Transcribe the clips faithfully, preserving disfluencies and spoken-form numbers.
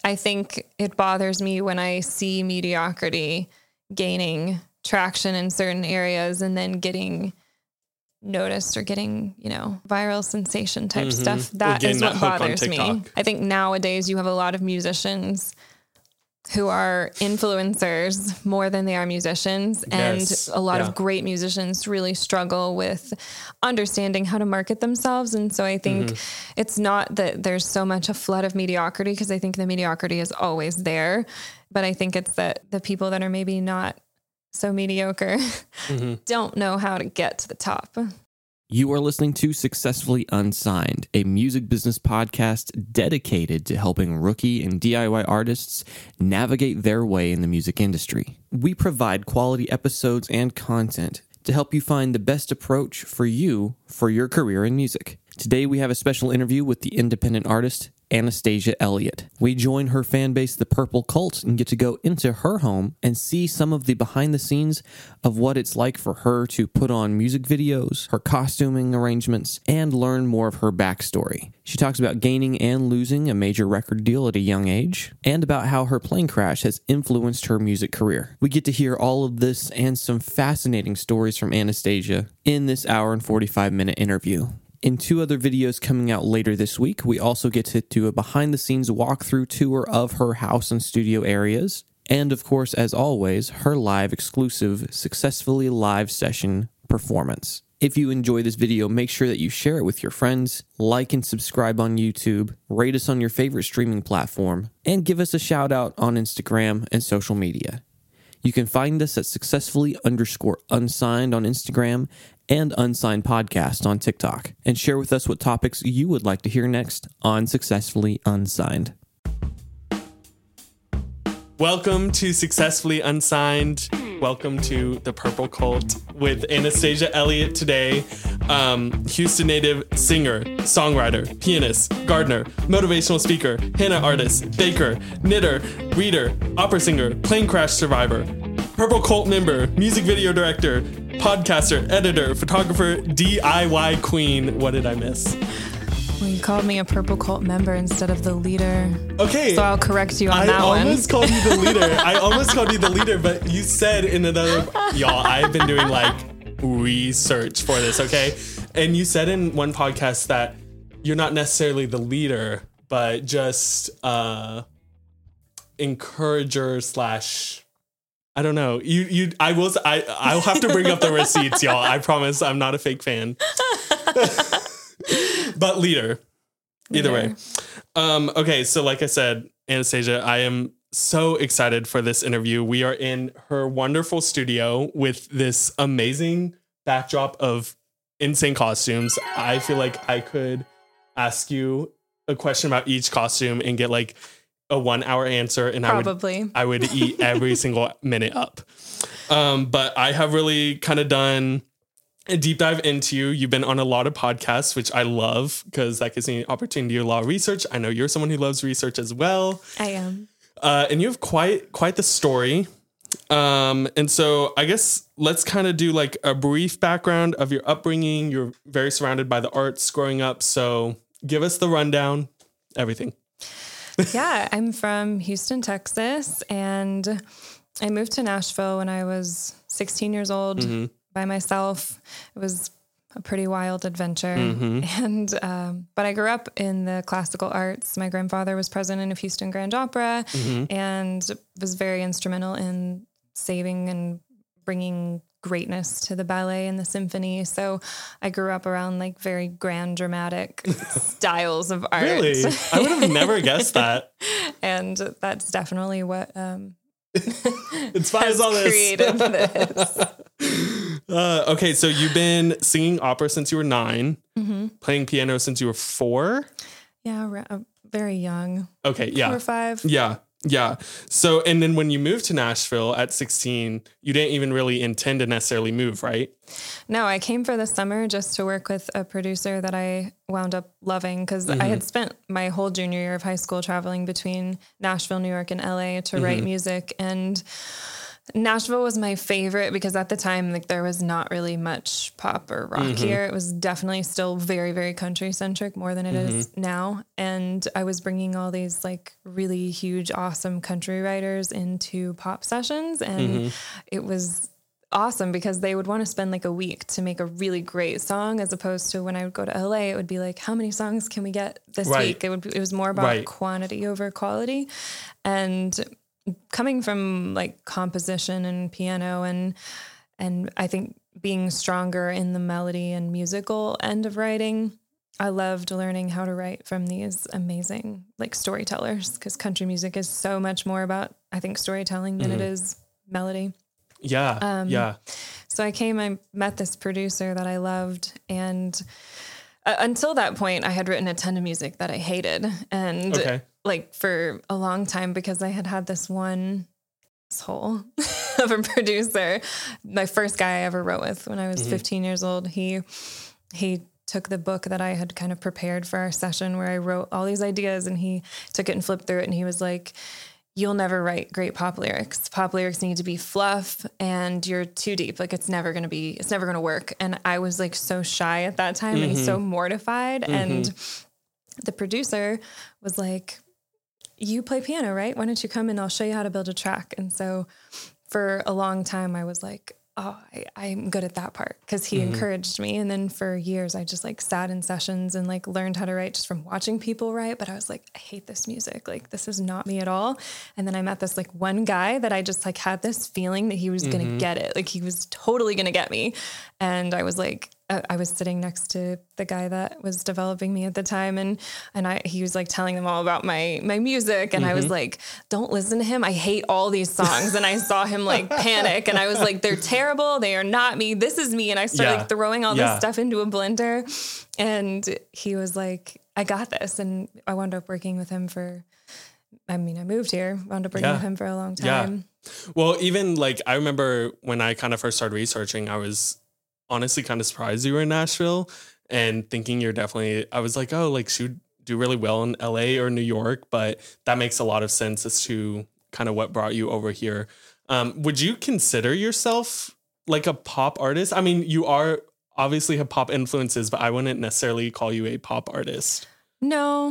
I think it bothers me when I see mediocrity gaining traction in certain areas and then getting noticed or getting, you know, viral sensation type mm-hmm. stuff. That is what that bothers me. I think nowadays you have a lot of musicians who are influencers more than they are musicians. Yes. And a lot yeah. of great musicians really struggle with understanding how to market themselves. And so I think mm-hmm. it's not that there's so much a flood of mediocrity, because I think the mediocrity is always there. But I think it's that the people that are maybe not so mediocre mm-hmm. don't know how to get to the top. You are listening to Successfully Unsigned, a music business podcast dedicated to helping rookie and D I Y artists navigate their way in the music industry. We provide quality episodes and content to help you find the best approach for you for your career in music. Today we have a special interview with the independent artist Anastasia Elliott. We join her fan base, the Purple Cult, and get to go into her home and see some of the behind the scenes of what it's like for her to put on music videos, her costuming arrangements, and learn more of her backstory. She talks about gaining and losing a major record deal at a young age, and about how her plane crash has influenced her music career. We get to hear all of this and some fascinating stories from Anastasia in this hour and forty-five minute interview. In two other videos coming out later this week, we also get to do a behind-the-scenes walkthrough tour of her house and studio areas. And of course, as always, her live exclusive Successfully Live session performance. If you enjoy this video, make sure that you share it with your friends, like and subscribe on YouTube, rate us on your favorite streaming platform, and give us a shout out on Instagram and social media. You can find us at successfully underscore unsigned on Instagram and Unsigned Podcast on TikTok, and share with us what topics you would like to hear next on Successfully Unsigned. Welcome to Successfully Unsigned. Welcome to the Purple Cult with Anastasia Elliott today. Um, Houston native singer, songwriter, pianist, gardener, motivational speaker, henna artist, baker, knitter, reader, opera singer, plane crash survivor, Purple Cult member, music video director, podcaster, editor, photographer, D I Y queen. What did I miss? Well, you called me a Purple Cult member instead of the leader. Okay. So I'll correct you on I that one. I almost called you the leader. I almost called you the leader, but you said in another... Y'all, I've been doing like research for this, okay? And you said in one podcast that you're not necessarily the leader, but just uh, encourager slash... I don't know. You, you, I will, I, I'll have to bring up the receipts, y'all. I promise I'm not a fake fan. But leader, either leader. way. Um, okay. So like I said, Anastasia, I am so excited for this interview. We are in her wonderful studio with this amazing backdrop of insane costumes. I feel like I could ask you a question about each costume and get like a one hour answer, and Probably. I would, I would eat every single minute up. Um, but I have really kind of done a deep dive into you. You've been on a lot of podcasts, which I love because that gives me an opportunity to do a lot of research. I know you're someone who loves research as well. I am. Uh, and you have quite, quite the story. Um, and so I guess let's kind of do like a brief background of your upbringing. You're very surrounded by the arts growing up. So give us the rundown, everything. Yeah, I'm from Houston, Texas, and I moved to Nashville when I was sixteen years old mm-hmm. by myself. It was a pretty wild adventure. Mm-hmm. And, um, but I grew up in the classical arts. My grandfather was president of Houston Grand Opera mm-hmm. and was very instrumental in saving and bringing greatness to the ballet and the symphony. So I grew up around like very grand, dramatic styles of art. Really? I would have never guessed that. And that's definitely what um, inspires all this. Created this. Uh, okay, so you've been singing opera since you were nine, mm-hmm. playing piano since you were four? Yeah, uh, very young. Okay, yeah. Four or five. Yeah. Yeah. So, and then when you moved to Nashville at sixteen, you didn't even really intend to necessarily move, right? No, I came for the summer just to work with a producer that I wound up loving because mm-hmm. I had spent my whole junior year of high school traveling between Nashville, New York, and L A to mm-hmm. write music. And Nashville was my favorite because at the time, like there was not really much pop or rock mm-hmm. here. It was definitely still very, very country centric more than it mm-hmm. is now. And I was bringing all these like really huge, awesome country writers into pop sessions. And mm-hmm. it was awesome because they would want to spend like a week to make a really great song, as opposed to when I would go to L A, it would be like, how many songs can we get this right. week? It would, it was more about right. quantity over quality. And coming from like composition and piano and, and I think being stronger in the melody and musical end of writing, I loved learning how to write from these amazing like storytellers, because country music is so much more about, I think, storytelling than mm-hmm. it is melody. Yeah. Um, yeah. So I came, I met this producer that I loved, and uh, until that point I had written a ton of music that I hated. And okay. like for a long time, because I had had this one asshole of a producer, my first guy I ever wrote with when I was mm-hmm. fifteen years old, he, he took the book that I had kind of prepared for our session where I wrote all these ideas, and he took it and flipped through it. And he was like, you'll never write great pop lyrics. Pop lyrics need to be fluff, and you're too deep. Like it's never going to be, it's never going to work. And I was like so shy at that time mm-hmm. and so mortified. Mm-hmm. And the producer was like, you play piano, right? Why don't you come and I'll show you how to build a track. And so for a long time I was like, oh, I, I'm good at that part, because he mm-hmm. encouraged me. And then for years I just like sat in sessions and like learned how to write just from watching people write. But I was like, I hate this music. Like this is not me at all. And then I met this like one guy that I just like had this feeling that he was mm-hmm. going to get it. Like he was totally going to get me. And I was like, uh, I was sitting next to the guy that was developing me at the time. And, and I, he was like telling them all about my, my music. And mm-hmm. I was like, don't listen to him. I hate all these songs. And I saw him like panic, and I was like, they're terrible. They are not me. This is me. And I started yeah. like throwing all yeah. this stuff into a blender, and he was like, I got this. And I wound up working with him for, I mean, I moved here, wound up working yeah. with him for a long time. Yeah. Well, even like, I remember when I kind of first started researching, I was honestly kind of surprised you were in Nashville, and thinking you're definitely, I was like, oh, like she would do really well in L A or New York, but that makes a lot of sense as to kind of what brought you over here. Um, would you consider yourself like a pop artist? I mean, you are obviously have pop influences, but I wouldn't necessarily call you a pop artist. No,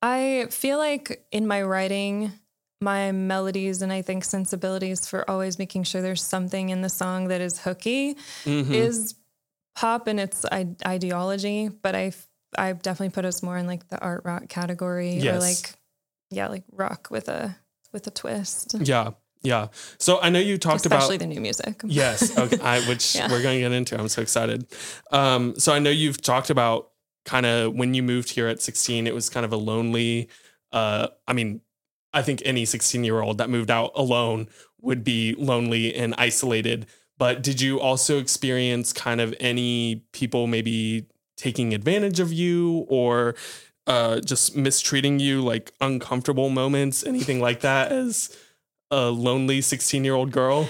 I feel like in my writing, my melodies and I think sensibilities for always making sure there's something in the song that is hooky mm-hmm. is pop in its I- ideology. But I, I definitely put us more in like the art rock category yes. or like, yeah, like rock with a, with a twist. Yeah. Yeah. So I know you talked Especially about Especially the new music. Yes. Okay. I, which yeah. we're going to get into. I'm so excited. Um, so I know you've talked about kind of when you moved here at sixteen, it was kind of a lonely, uh, I mean, I think any sixteen year old that moved out alone would be lonely and isolated. But did you also experience kind of any people maybe taking advantage of you, or uh, just mistreating you, like uncomfortable moments, anything like that as a lonely sixteen year old girl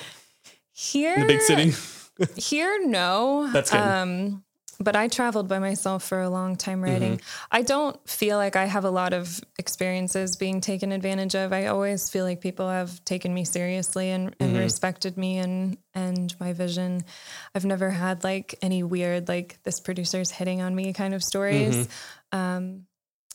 here in the big city? Here, no. That's good. Um, but I traveled by myself for a long time writing. Mm-hmm. I don't feel like I have a lot of experiences being taken advantage of. I always feel like people have taken me seriously and, and mm-hmm. respected me and, and my vision. I've never had like any weird, like this producer's hitting on me kind of stories. Mm-hmm. Um,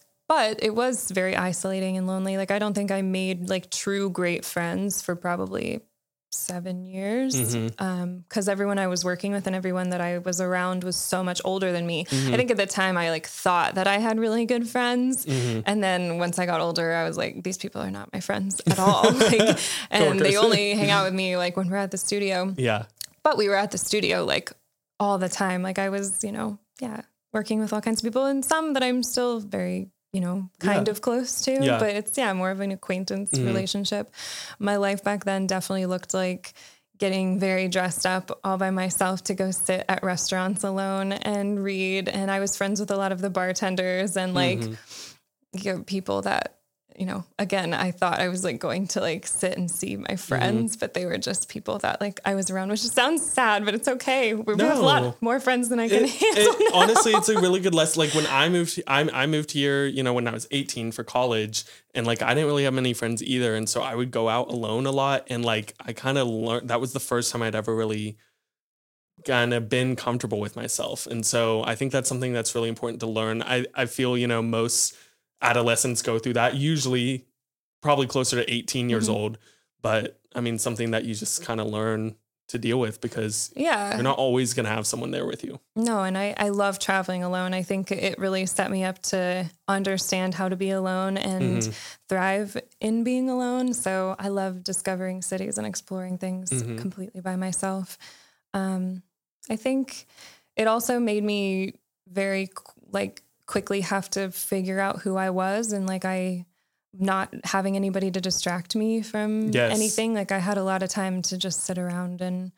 but it was very isolating and lonely. Like, I don't think I made like true great friends for probably seven years. Mm-hmm. Um, cause everyone I was working with and everyone that I was around was so much older than me. Mm-hmm. I think at the time I like thought that I had really good friends. Mm-hmm. And then once I got older, I was like, these people are not my friends at all. Like, and they only hang out with me like when we're at the studio. Yeah. But we were at the studio like all the time. Like I was, you know, yeah, working with all kinds of people, and some that I'm still very, you know, kind yeah. of close to, yeah. but it's, yeah, more of an acquaintance mm-hmm. relationship. My life back then definitely looked like getting very dressed up all by myself to go sit at restaurants alone and read. And I was friends with a lot of the bartenders and like mm-hmm. you know, people that, you know, again, I thought I was like going to like sit and see my friends, mm-hmm. but they were just people that like I was around, which sounds sad, but it's okay. We no. have a lot more friends than I can it, handle. It, honestly, it's a really good lesson. Like when I moved, I, I moved here, you know, when I was eighteen for college, and like I didn't really have many friends either. And so I would go out alone a lot. And like I kind of learned, that was the first time I'd ever really kind of been comfortable with myself. And so I think that's something that's really important to learn. I, I feel, you know, most adolescents go through that, usually probably closer to eighteen years mm-hmm. old. But I mean, something that you just kind of learn to deal with because yeah. you're not always going to have someone there with you. No. And I, I love traveling alone. I think it really set me up to understand how to be alone and mm-hmm. thrive in being alone. So I love discovering cities and exploring things mm-hmm. completely by myself. Um, I think it also made me very like quickly have to figure out who I was and like I not having anybody to distract me from yes. anything. Like I had a lot of time to just sit around and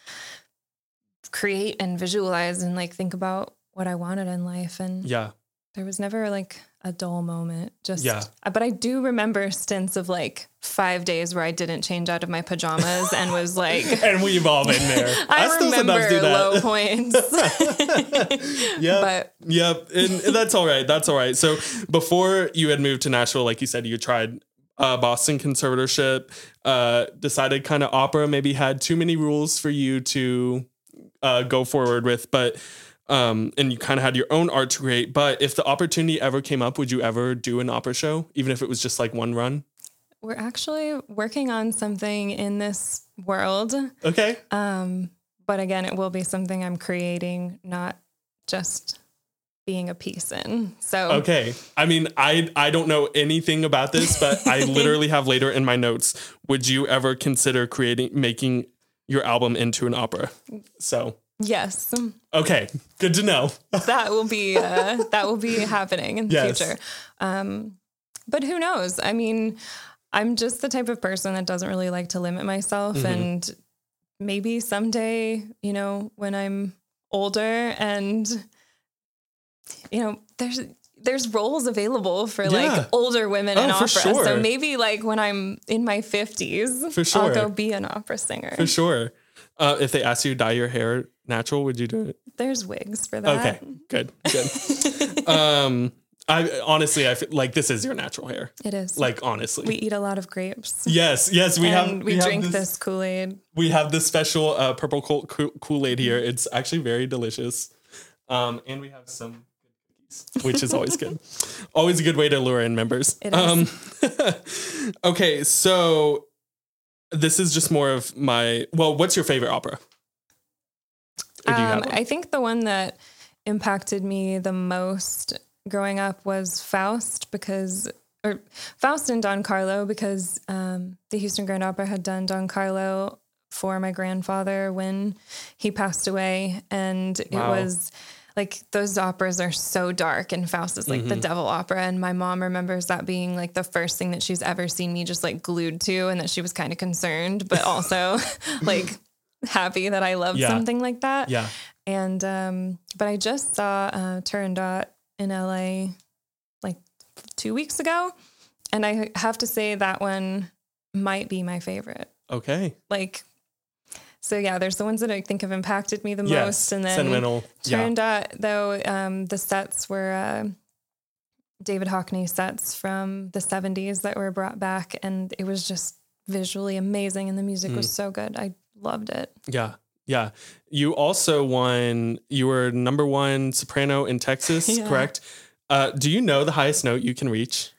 create and visualize and like think about what I wanted in life. And yeah, there was never like a dull moment. Just, yeah. But I do remember stints of like five days where I didn't change out of my pajamas and was like, and we've all been there. I, I remember do that. Low points. yeah. But yep. And that's all right. That's all right. So before you had moved to Nashville, like you said, you tried uh, Boston conservatorship, uh, decided kind of opera maybe had too many rules for you to uh, go forward with, but Um, and you kind of had your own art to create, but if the opportunity ever came up, would you ever do an opera show, even if it was just like one run? We're actually working on something in this world. Okay. Um, but again, it will be something I'm creating, not just being a piece in. So, okay. I mean, I, I don't know anything about this, but I literally have later in my notes, would you ever consider creating, making your album into an opera? So yes. Okay. Good to know. that will be, uh, that will be happening in the yes. future. Um, but who knows? I mean, I'm just the type of person that doesn't really like to limit myself. Mm-hmm. And maybe someday, you know, when I'm older and, you know, there's, there's roles available for yeah. like older women oh, in opera. Sure. So maybe like when I'm in my fifties, for sure. I'll go be an opera singer. For sure. Uh, if they asked you to dye your hair natural, would you do it? There's wigs for that. Okay, good, good. um, I honestly, I feel like this is your natural hair. It is. Like honestly, we eat a lot of grapes. Yes, yes, we and have. We, we drink have this, this Kool-Aid. We have this special uh, purple Kool-Aid here. It's actually very delicious, um, and we have some cookies, which is always good. Always a good way to lure in members. It is. Um, okay, so. This is just more of my, well, what's your favorite opera? Or do you have um, I think the one that impacted me the most growing up was Faust because, or Faust and Don Carlo because um, the Houston Grand Opera had done Don Carlo for my grandfather when he passed away. And wow. it was like, those operas are so dark and Faust is like mm-hmm. the devil opera. And my mom remembers that being like the first thing that she's ever seen me just like glued to and that she was kind of concerned, but also like happy that I loved yeah. something like that. Yeah. And, um, but I just saw uh, Turandot in L A like two weeks ago. And I have to say that one might be my favorite. Okay. Like, so yeah, there's the ones that I think have impacted me the yes, most. And then sentimental. Turandot, yeah. though, um, the sets were uh, David Hockney sets from the seventies that were brought back. And it was just visually amazing. And the music mm. was so good. I loved it. Yeah. Yeah. You also won, you were number one soprano in Texas, yeah. correct? Uh, do you know the highest note you can reach?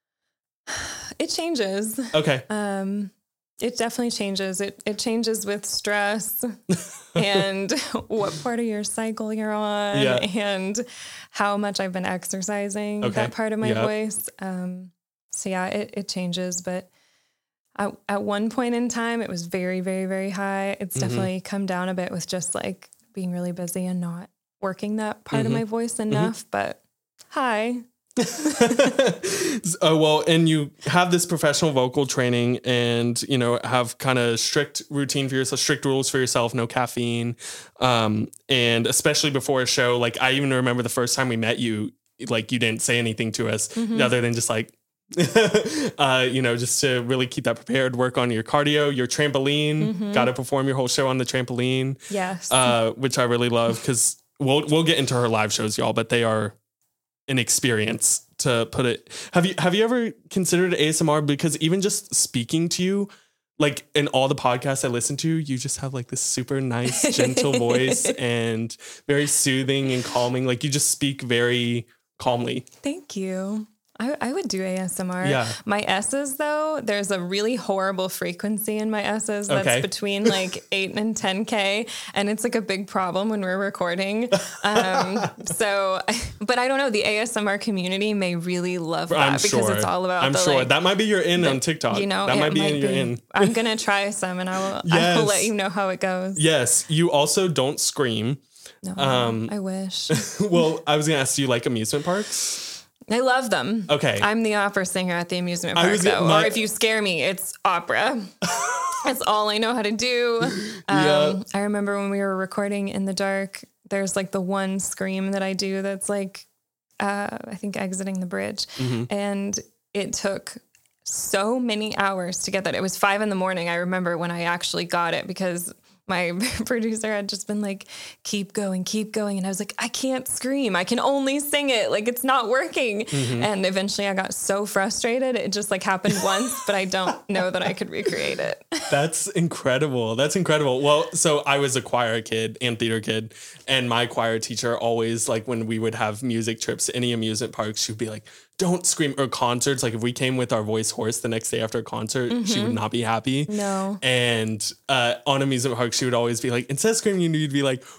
It changes. Okay. Um, It definitely changes. It it changes with stress and what part of your cycle you're on yeah. and how much I've been exercising okay. that part of my yep. voice. Um, so yeah, it, it changes. But at, at one point in time, it was very, very, very high. It's mm-hmm. definitely come down a bit with just like being really busy and not working that part mm-hmm. of my voice enough. Mm-hmm. But hi. Oh, well, and you have this professional vocal training and, you know, have kind of strict routine for yourself, strict rules for yourself, no caffeine. Um, and especially before a show, like I even remember the first time we met you, like you didn't say anything to us mm-hmm. other than just like uh, you know, just to really keep that prepared, work on your cardio, your trampoline, Mm-hmm. got to perform your whole show on the trampoline. Yes. Uh, which I really love because we'll, we'll get into her live shows, y'all, but they are an experience, to put it. Have you, have you ever considered A S M R? Because even just speaking to you, like in all the podcasts I listen to, you just have like this super nice, gentle voice and very soothing and calming. Like you just speak very calmly. Thank you. I, I would do A S M R. Yeah. My S's though, there's a really horrible frequency in my S's that's Okay. between like eight and ten K. And it's like a big problem when we're recording. Um, so, but I don't know, the A S M R community may really love that I'm because sure. it's all about I'm the, sure like, that might be your in on TikTok. you know, that it might be might in your be. in. I'm going to try some and I will, I Yes. will let you know how it goes. Yes. You also don't scream. No, Um, I wish. Well, I was going to ask, do you like amusement parks? I love them. Okay. I'm the opera singer at the amusement I park, was though. getting my- Or if you scare me, it's opera. That's all I know how to do. Um, Yeah. I remember when we were recording in the dark, there's like the one scream that I do that's like, uh, I think exiting the bridge. Mm-hmm. And it took so many hours to get that. It was five in the morning. I remember when I actually got it because my producer had just been like, keep going, keep going. And I was like, I can't scream. I can only sing it. Like, it's not working. Mm-hmm. And eventually I got so frustrated. It just like happened once, but I don't know that I could recreate it. That's incredible. That's incredible. Well, so I was a choir kid and theater kid, and my choir teacher always, like when we would have music trips to any amusement parks, she would be like, don't scream, or concerts. Like if we came with our voice hoarse the next day after a concert, she would not be happy. No. And uh, on amusement parks, she would always be like, instead of screaming, you'd be like,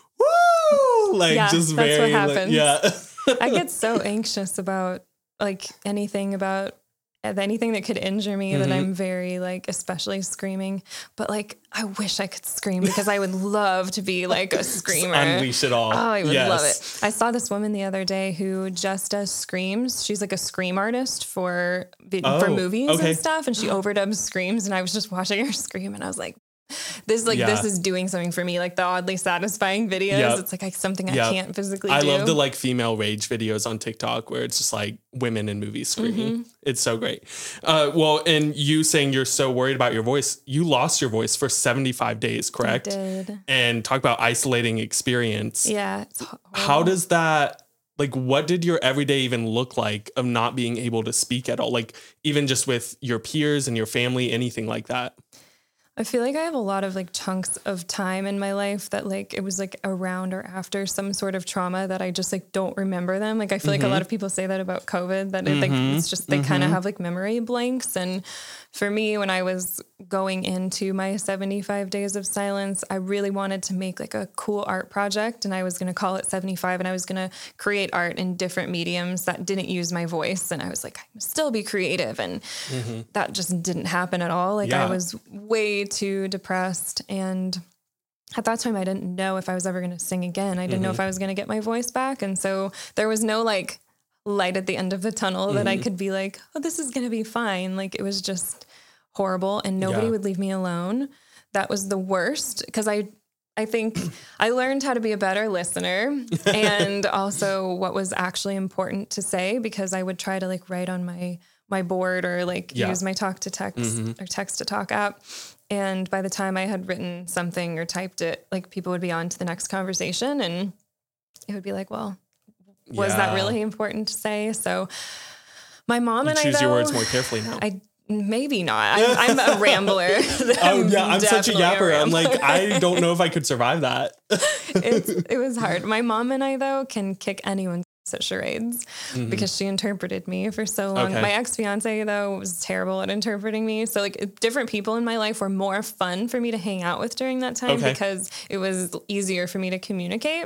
woo! Like Yeah, just that's very, what like, happens. yeah. I get so anxious about like anything about anything that could injure me that I'm very like, especially screaming, but like, I wish I could scream because I would love to be like a screamer. Unleash it all. Oh, I would Yes. love it. I saw this woman the other day who just does screams. She's like a scream artist for vi- for Oh, movies okay. and stuff, and she overdubs screams. And I was just watching her scream, and I was like, "This like Yeah. this is doing something for me." Like the oddly satisfying videos. Yep. It's like, like something I Yep. can't physically I do. love the like female rage videos on TikTok where it's just like women in movies screaming. Mm-hmm. It's so great. Uh, well, and you saying you're so worried about your voice, you lost your voice for seventy-five days, correct? I did. And talk about isolating experience. Yeah. It's How does that, like, what did your everyday even look like of not being able to speak at all? Like, even just with your peers and your family, anything like that? I feel like I have a lot of like chunks of time in my life that like it was like around or after some sort of trauma that I just like don't remember them. Like I feel like a lot of people say that about COVID, that it, like it's just they kind of have like memory blanks. And for me, when I was going into my seventy-five days of silence, I really wanted to make like a cool art project, and I was going to call it seventy-five, and I was going to create art in different mediums that didn't use my voice. And I was like, I must still be creative. And that just didn't happen at all. Like Yeah. I was way too depressed. And at that time, I didn't know if I was ever going to sing again. I didn't know if I was going to get my voice back. And so there was no like light at the end of the tunnel that I could be like, oh, this is going to be fine. Like it was just horrible, and nobody Yeah. would leave me alone. That was the worst, because I I think I learned how to be a better listener and also what was actually important to say, because I would try to like write on my my board or like Yeah. use my talk to text or text to talk app. And by the time I had written something or typed it, like people would be on to the next conversation, and it would be like, well, was that Yeah. really important to say? So my mom You and I, choose your though, words more carefully now. I maybe not. I'm, I'm a rambler. Oh yeah, I'm such a definitely yapper. I'm rambler. like, I don't know if I could survive that. it's, it was hard. My mom and I, though, can kick anyone's at charades because she interpreted me for so long. Okay. My ex-fiance, though, was terrible at interpreting me. So like different people in my life were more fun for me to hang out with during that time Okay. because it was easier for me to communicate.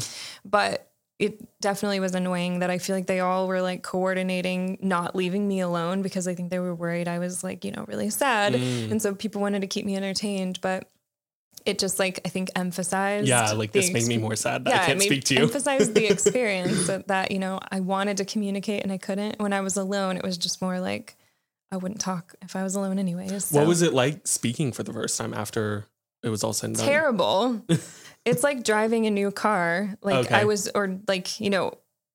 But it definitely was annoying that I feel like they all were like coordinating, not leaving me alone, because I think they were worried I was like, you know, really sad. And so people wanted to keep me entertained, but it just like, I think emphasized. Yeah, like the this made me exp- more sad that yeah, I it can't made- speak to you. emphasized the experience that, that, you know, I wanted to communicate and I couldn't. When I was alone, it was just more like, I wouldn't talk if I was alone anyways. So. What was it like speaking for the first time after it was all said and done? Terrible. It's like driving a new car. Like Okay. I was, or like, you know,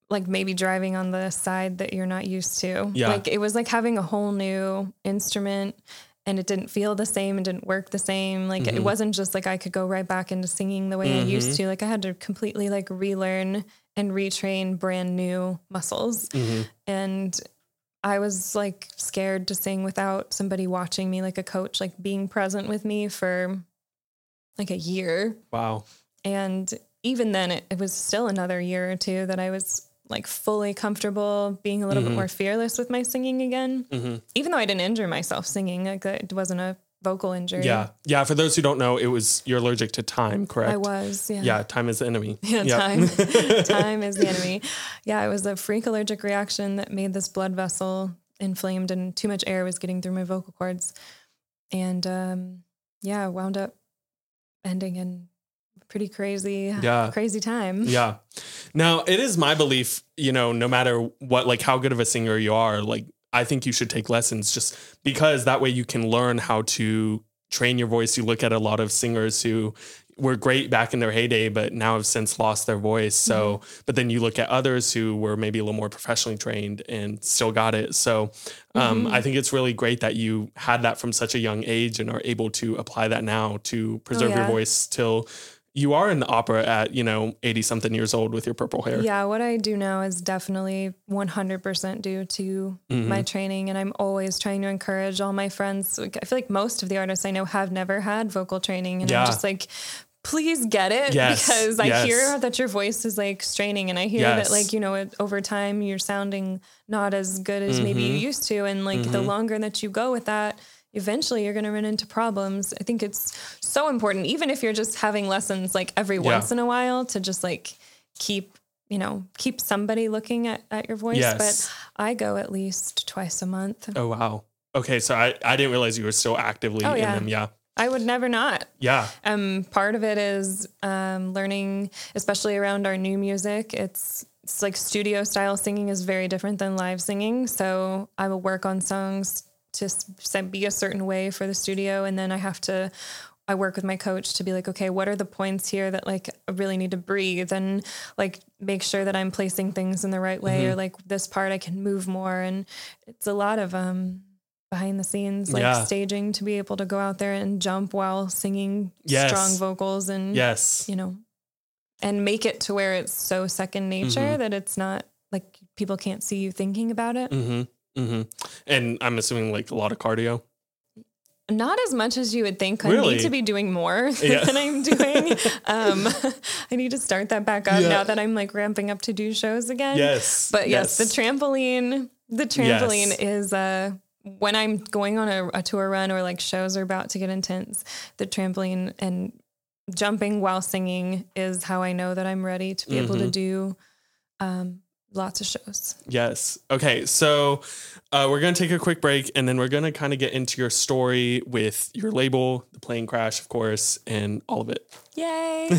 like maybe driving on the side that you're not used to. Yeah. Like it was like having a whole new instrument, and it didn't feel the same and didn't work the same. Like mm-hmm. it wasn't just like I could go right back into singing the way mm-hmm. I used to. Like I had to completely like relearn and retrain brand new muscles. Mm-hmm. And I was like scared to sing without somebody watching me, like a coach, like being present with me for like a year. Wow. And even then it, it was still another year or two that I was like fully comfortable being a little mm-hmm. bit more fearless with my singing again, mm-hmm. even though I didn't injure myself singing. Like it wasn't a vocal injury. Yeah. Yeah. For those who don't know, it was, you're allergic to time, correct? I was. Yeah. Yeah. Time is the enemy. Yeah. Yep. Time, time is the enemy. Yeah. It was a freak allergic reaction that made this blood vessel inflamed, and too much air was getting through my vocal cords. And, um, yeah, wound up ending in pretty crazy, yeah. crazy time. Yeah. Now it is my belief, you know, no matter what, like how good of a singer you are, like I think you should take lessons, just because that way you can learn how to train your voice. You look at a lot of singers who were great back in their heyday, but now have since lost their voice. So, mm-hmm. but then you look at others who were maybe a little more professionally trained and still got it. So um, mm-hmm. I think it's really great that you had that from such a young age and are able to apply that now to preserve oh, yeah. your voice till you are in the opera at, you know, eighty something years old with your purple hair. Yeah. What I do now is definitely one hundred percent due to mm-hmm. my training. And I'm always trying to encourage all my friends. I feel like most of the artists I know have never had vocal training. And yeah. I'm just like, please get it yes. because I yes. hear that your voice is like straining, and I hear yes. that like, you know, it, over time you're sounding not as good as mm-hmm. maybe you used to. And like mm-hmm. the longer that you go with that, eventually you're going to run into problems. I think it's so important, even if you're just having lessons like every yeah. once in a while, to just like keep, you know, keep somebody looking at, at your voice. Yes. But I go at least twice a month. Oh, wow. Okay. So I, I didn't realize you were still actively oh, in yeah. them. Yeah. I would never not. Yeah. Um, part of it is um, learning, especially around our new music. It's it's like studio style singing is very different than live singing. So I will work on songs to be a certain way for the studio. And then I have to, I work with my coach to be like, okay, what are the points here that like I really need to breathe and like make sure that I'm placing things in the right way, mm-hmm. or like this part I can move more. And it's a lot of um behind the scenes, like yeah. staging to be able to go out there and jump while singing yes. strong vocals and, yes. you know, and make it to where it's so second nature mm-hmm. that it's not like people can't see you thinking about it. Mm-hmm. Mm-hmm. And I'm assuming like a lot of cardio. Not as much as you would think. Really? I need to be doing more yeah. than I'm doing. um, I need to start that back up yeah. now that I'm like ramping up to do shows again. Yes. But yes, yes the trampoline, the trampoline yes. is, uh, when I'm going on a, a tour run or like shows are about to get intense, the trampoline and jumping while singing is how I know that I'm ready to be mm-hmm. able to do, um, lots of shows. Yes. Okay. So uh, we're going to take a quick break, and then we're going to kind of get into your story with your label, the plane crash, of course, and all of it. Yay.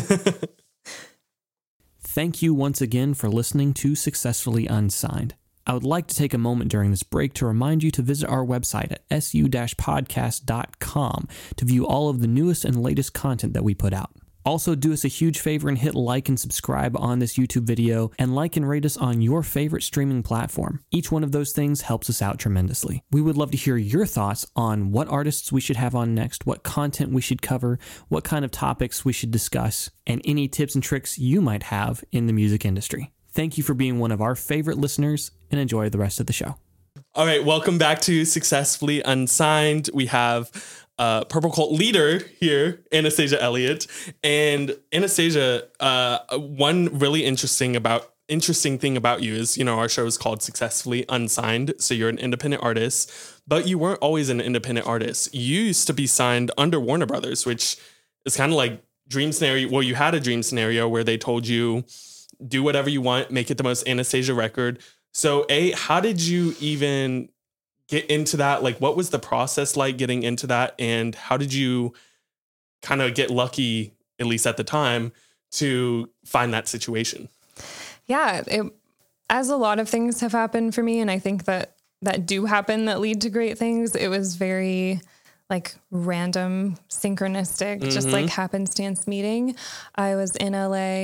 Thank you once again for listening to Successfully Unsigned. I would like to take a moment during this break to remind you to visit our website at s u dash podcast dot com to view all of the newest and latest content that we put out. Also, do us a huge favor and hit like and subscribe on this YouTube video, and like and rate us on your favorite streaming platform. Each one of those things helps us out tremendously. We would love to hear your thoughts on what artists we should have on next, what content we should cover, what kind of topics we should discuss, and any tips and tricks you might have in the music industry. Thank you for being one of our favorite listeners, and enjoy the rest of the show. All right, welcome back to Successfully Unsigned. We have Uh, Purple Cult leader here, Anastasia Elliott. And Anastasia, uh, one really interesting about interesting thing about you is, you know, our show is called Successfully Unsigned. So you're an independent artist, but you weren't always an independent artist. You used to be signed under Warner Brothers, which is kind of like dream scenario. Well, you had a dream scenario where they told you, do whatever you want, make it the most Anastasia record. So A, how did you even get into that? Like, what was the process like getting into that? And how did you kind of get lucky, at least at the time, to find that situation? Yeah, it, as a lot of things have happened for me, and I think that that do happen that lead to great things, it was very like random, synchronistic, mm-hmm. just like happenstance meeting. I was in L A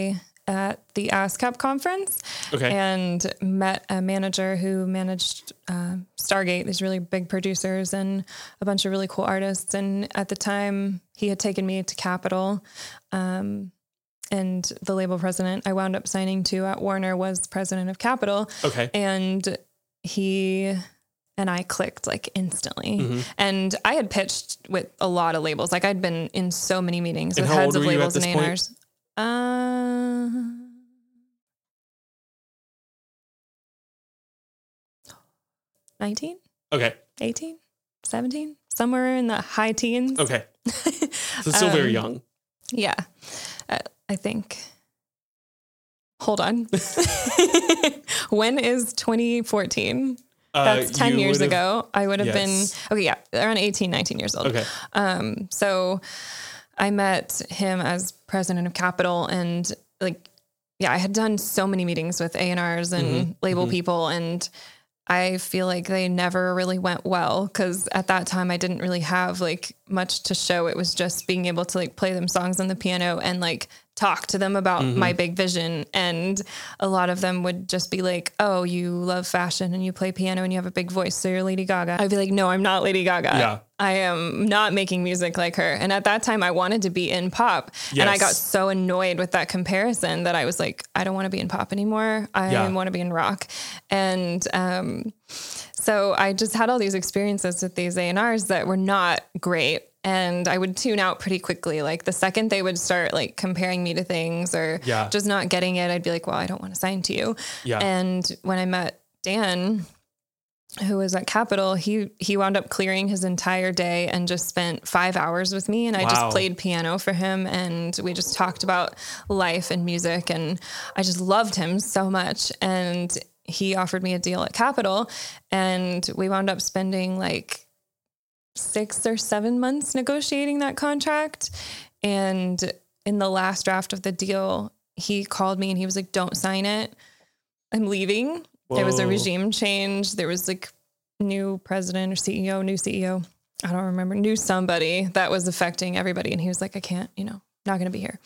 at the ASCAP conference Okay. and met a manager who managed uh, Stargate, these really big producers and a bunch of really cool artists. And at the time, he had taken me to Capitol, um, and the label president I wound up signing to at Warner was president of Capitol. Okay. And he and I clicked like instantly. Mm-hmm. And I had pitched with a lot of labels. Like I'd been in so many meetings And with how heads old of were you labels at and this A and point? Rs. Uh, nineteen, Okay. eighteen, seventeen, somewhere in the high teens. Okay. So still very Um, young. Yeah, uh, I think. Hold on. When is twenty fourteen? That's Uh, ten you years would've- ago. I would have Yes. been, okay, yeah, around eighteen, nineteen years old. Okay. Um, so I met him as president of Capitol, and like, yeah, I had done so many meetings with A and Rs and Mm-hmm. label people, and I feel like they never really went well because at that time I didn't really have like much to show. It was just being able to like play them songs on the piano and like talk to them about Mm-hmm. my big vision. And a lot of them would just be like, oh, you love fashion and you play piano and you have a big voice, so you're Lady Gaga. I'd be like, no, I'm not Lady Gaga. Yeah. I am not making music like her. And at that time I wanted to be in pop. And I Yes. got so annoyed with that comparison that I was like, I don't want to be in pop anymore. I Yeah. want to be in rock. And um, so I just had all these experiences with these A and Rs that were not great. And I would tune out pretty quickly. Like the second they would start like comparing me to things or Yeah. just not getting it, I'd be like, well, I don't want to sign to you. Yeah. And when I met Dan, who was at Capitol, he he wound up clearing his entire day and just spent five hours with me. And I Wow. just played piano for him. And we just talked about life and music. And I just loved him so much. And he offered me a deal at Capitol. And we wound up spending like six or seven months negotiating that contract. And in the last draft of the deal, he called me and he was like, don't sign it. I'm leaving. There was a Whoa. regime change. There was like new president or C E O, new C E O. I don't remember, knew somebody that was affecting everybody. And he was like, I can't, you know, not going to be here.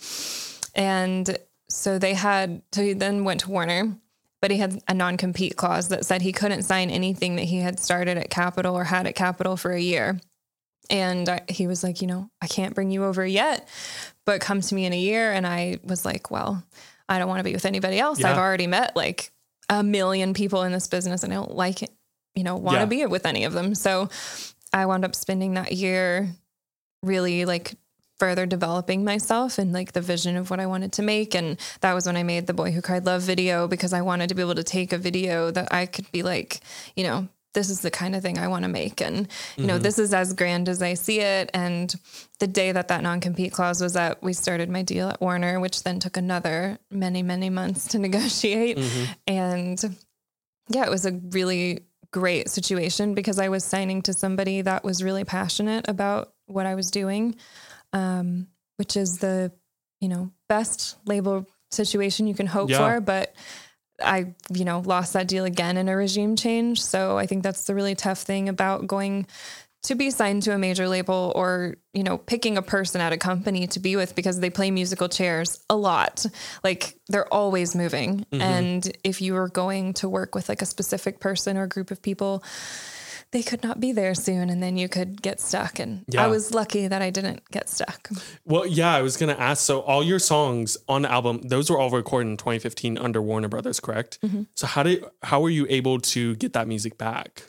And so they had, so he then went to Warner, but he had a non-compete clause that said he couldn't sign anything that he had started at Capitol or had at Capitol for a year. And I, he was like, you know, I can't bring you over yet, but come to me in a year. And I was like, well, I don't want to be with anybody else. Yeah. I've already met like a million people in this business and I don't like it, you know, want to Yeah. be with any of them. So I wound up spending that year really like further developing myself and like the vision of what I wanted to make. And that was when I made the Boy Who Cried Love video, because I wanted to be able to take a video that I could be like, you know, this is the kind of thing I want to make. And, you know, this is as grand as I see it. And the day that that non-compete clause was up, we started my deal at Warner, which then took another many, many months to negotiate. And yeah, it was a really great situation because I was signing to somebody that was really passionate about what I was doing, um, which is the, you know, best label situation you can hope Yeah. for. But I, you know, lost that deal again in a regime change. So I think that's the really tough thing about going to be signed to a major label or, you know, picking a person at a company to be with because they play musical chairs a lot. Like they're always moving. Mm-hmm. And if you were going to work with like a specific person or group of people, they could not be there soon and then you could get stuck. And Yeah. I was lucky that I didn't get stuck. Well, yeah, I was going to ask. So all your songs on the album, those were all recorded in twenty fifteen under Warner Brothers, correct? Mm-hmm. So how did, how were you able to get that music back?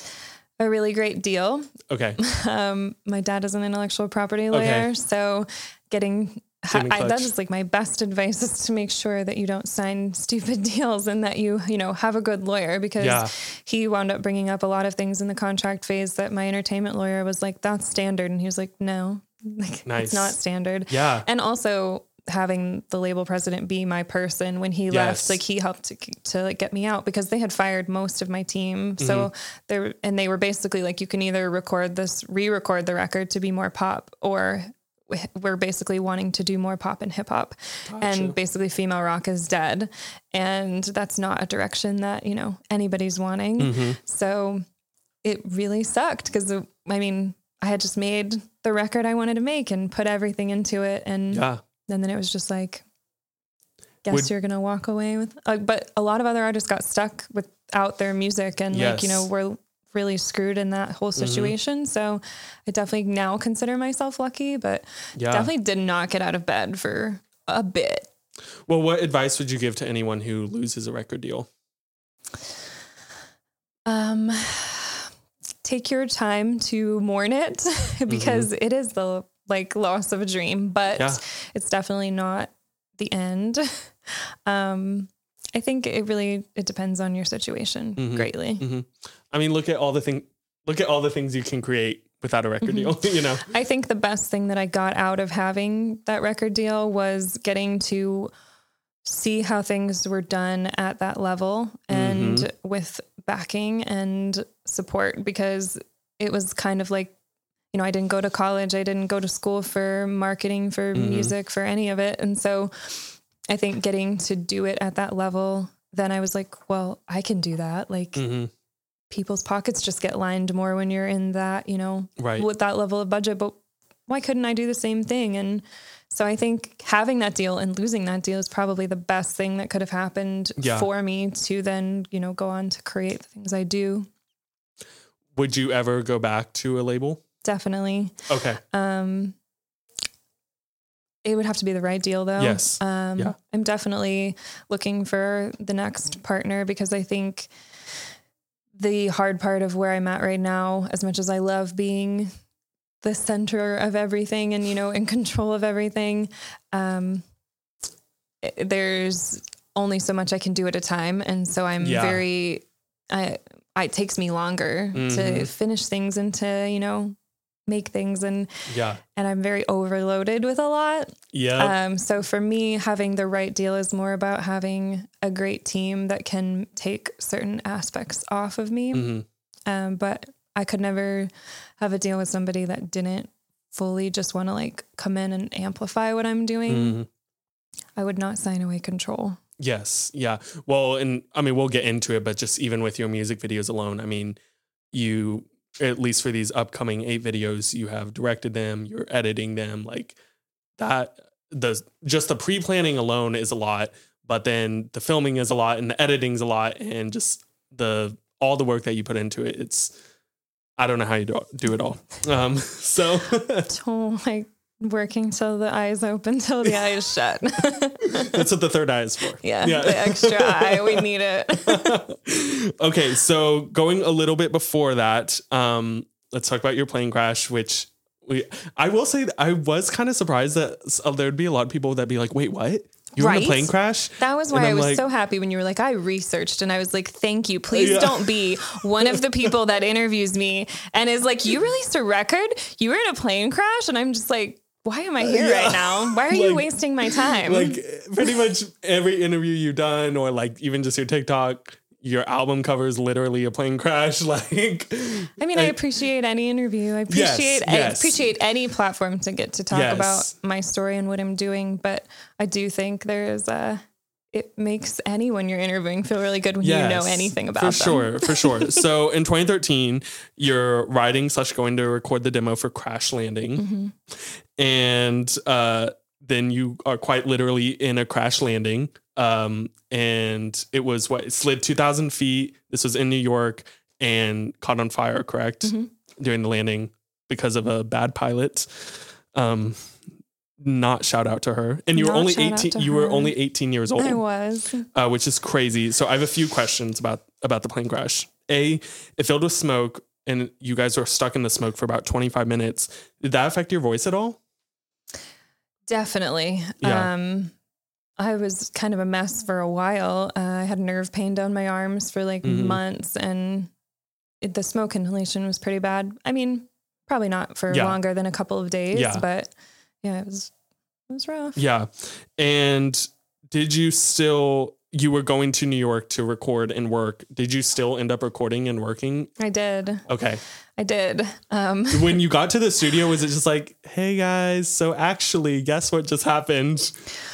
A really great deal. Okay. Um, my dad is an intellectual property lawyer. Okay. So getting, Came in I, that clutch. is like my best advice is to make sure that you don't sign stupid deals and that you, you know, have a good lawyer because Yeah. he wound up bringing up a lot of things in the contract phase that my entertainment lawyer was like, that's standard. And he was like, no, like Nice. it's not standard. Yeah. And also having the label president be my person when he Yes. left, like he helped to, to like get me out because they had fired most of my team. So they and they were basically like, you can either record this, re-record the record to be more pop, or we're basically wanting to do more pop and hip hop. And basically female rock is dead. And that's not a direction that, you know, anybody's wanting. Mm-hmm. So it really sucked because I mean, I had just made the record I wanted to make and put everything into it. And Yeah. and then it was just like, guess Would- you're going to walk away with, uh, but a lot of other artists got stuck without their music and Yes. like, you know, we're really screwed in that whole situation. Mm-hmm. So I definitely now consider myself lucky, but Yeah. definitely did not get out of bed for a bit. Well, what advice would you give to anyone who loses a record deal? Um, take your time to mourn it because mm-hmm. it is the like loss of a dream, but yeah. it's definitely not the end. Um, I think it really, it depends on your situation mm-hmm. greatly. Mm-hmm. I mean, look at all the thing, look at all the things you can create without a record mm-hmm. deal, you know? I think the best thing that I got out of having that record deal was getting to see how things were done at that level and mm-hmm. with backing and support, because it was kind of like, you know, I didn't go to college. I didn't go to school for marketing, for mm-hmm. music, for any of it. And so I think getting to do it at that level, then I was like, well, I can do that. Like mm-hmm. people's pockets just get lined more when you're in that, you know, right. with that level of budget, but why couldn't I do the same thing? And so I think having that deal and losing that deal is probably the best thing that could have happened yeah. for me to then, you know, go on to create the things I do. Would you ever go back to a label? Definitely. Okay. Um, it would have to be the right deal though. Yes. Um, yeah. I'm definitely looking for the next partner, because I think the hard part of where I'm at right now, as much as I love being the center of everything and, you know, in control of everything, um, it, there's only so much I can do at a time. And so I'm yeah. very, I, I, it takes me longer mm-hmm. to finish things and to, you know, make things. And, yeah. and I'm very overloaded with a lot. Yeah. Um, so for me, having the right deal is more about having a great team that can take certain aspects off of me. Mm-hmm. Um, but I could never have a deal with somebody that didn't fully just want to like come in and amplify what I'm doing. Mm-hmm. I would not sign away control. Yes. Yeah. Well, and I mean, we'll get into it, but just even with your music videos alone, I mean, you, at least for these upcoming eight videos, you have directed them, you're editing them, like that, the, just the pre-planning alone is a lot, but then the filming is a lot and the editing's a lot, and just the, all the work that you put into it, it's, I don't know how you do, do it all. Um, so don't like working till the eyes open, till the eye is shut. That's what the third eye is for. Yeah, yeah. The extra eye, we need it. Okay, so going a little bit before that, um, let's talk about your plane crash, which we, I will say that I was kind of surprised that there'd be a lot of people that'd be like, wait, what? You right? were in a plane crash? That was why I was like, so happy when you were like, I researched, and I was like, thank you. Please yeah. don't be one of the people that interviews me and is like, you released a record? You were in a plane crash? And I'm just like, why am I here yeah. right now? Why are like, you wasting my time? Like pretty much every interview you've done, or like even just your TikTok, your album cover is literally a plane crash. Like, I mean, I, I appreciate any interview. I appreciate, yes, yes. I appreciate any platform to get to talk yes. about my story and what I'm doing. But I do think there's a, it makes anyone you're interviewing feel really good when yes, you know anything about for them. sure, for sure. So in twenty thirteen, you're writing slash going to record the demo for Crash Landing. Mm-hmm. And uh, then you are quite literally in a crash landing. Um, and it was what, it slid two thousand feet. This was in New York and caught on fire, correct? Mm-hmm. During the landing because of a bad pilot. Um, not shout out to her. And you were not only eighteen, you were only eighteen years old. I was. Uh, which is crazy. So I have a few questions about, about the plane crash. A, it filled with smoke and you guys were stuck in the smoke for about twenty-five minutes. Did that affect your voice at all? Definitely. Yeah. Um, I was kind of a mess for a while. Uh, I had nerve pain down my arms for like mm-hmm. months, and it, the smoke inhalation was pretty bad. I mean, probably not for yeah. longer than a couple of days, yeah. but yeah, it was, it was rough. Yeah. And did you still, you were going to New York to record and work. Did you still end up recording and working? I did. Okay. I did. Um, when you got to the studio, was it just like, hey guys, so actually guess what just happened?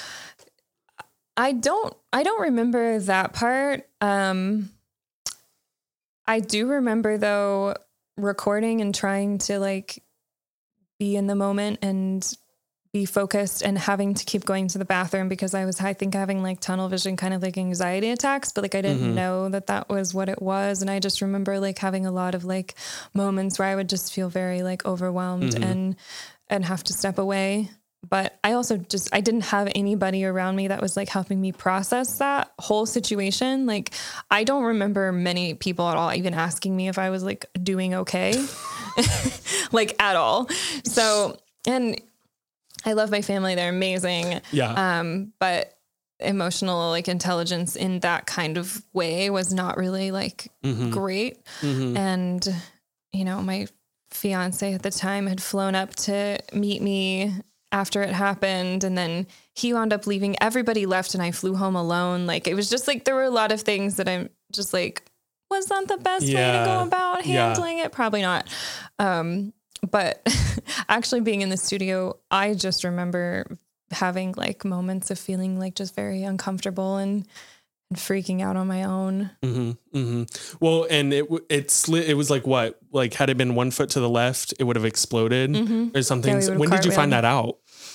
I don't, I don't remember that part. Um, I do remember though, recording and trying to like be in the moment and be focused and having to keep going to the bathroom because I was, I think, having like tunnel vision, kind of like anxiety attacks, but like I didn't mm-hmm. know that that was what it was. And I just remember like having a lot of like moments where I would just feel very like overwhelmed mm-hmm. and, and have to step away. But I also just, I didn't have anybody around me that was like helping me process that whole situation. Like, I don't remember many people at all even asking me if I was like doing okay, like at all. So, and I love my family. They're amazing. Yeah. Um, but emotional like intelligence in that kind of way was not really like mm-hmm. great. Mm-hmm. And, you know, my fiance at the time had flown up to meet me after it happened. And then he wound up leaving. Everybody left and I flew home alone. Like, it was just like, there were a lot of things that I'm just like, was that the best yeah. way to go about handling yeah. it? Probably not. Um, but actually being in the studio, I just remember having like moments of feeling like just very uncomfortable and, and freaking out on my own. Mm-hmm, mm-hmm. Well, and it it slid. It was like what? Like had it been one foot to the left, it would have exploded mm-hmm. or something. Yeah, when did you find that out?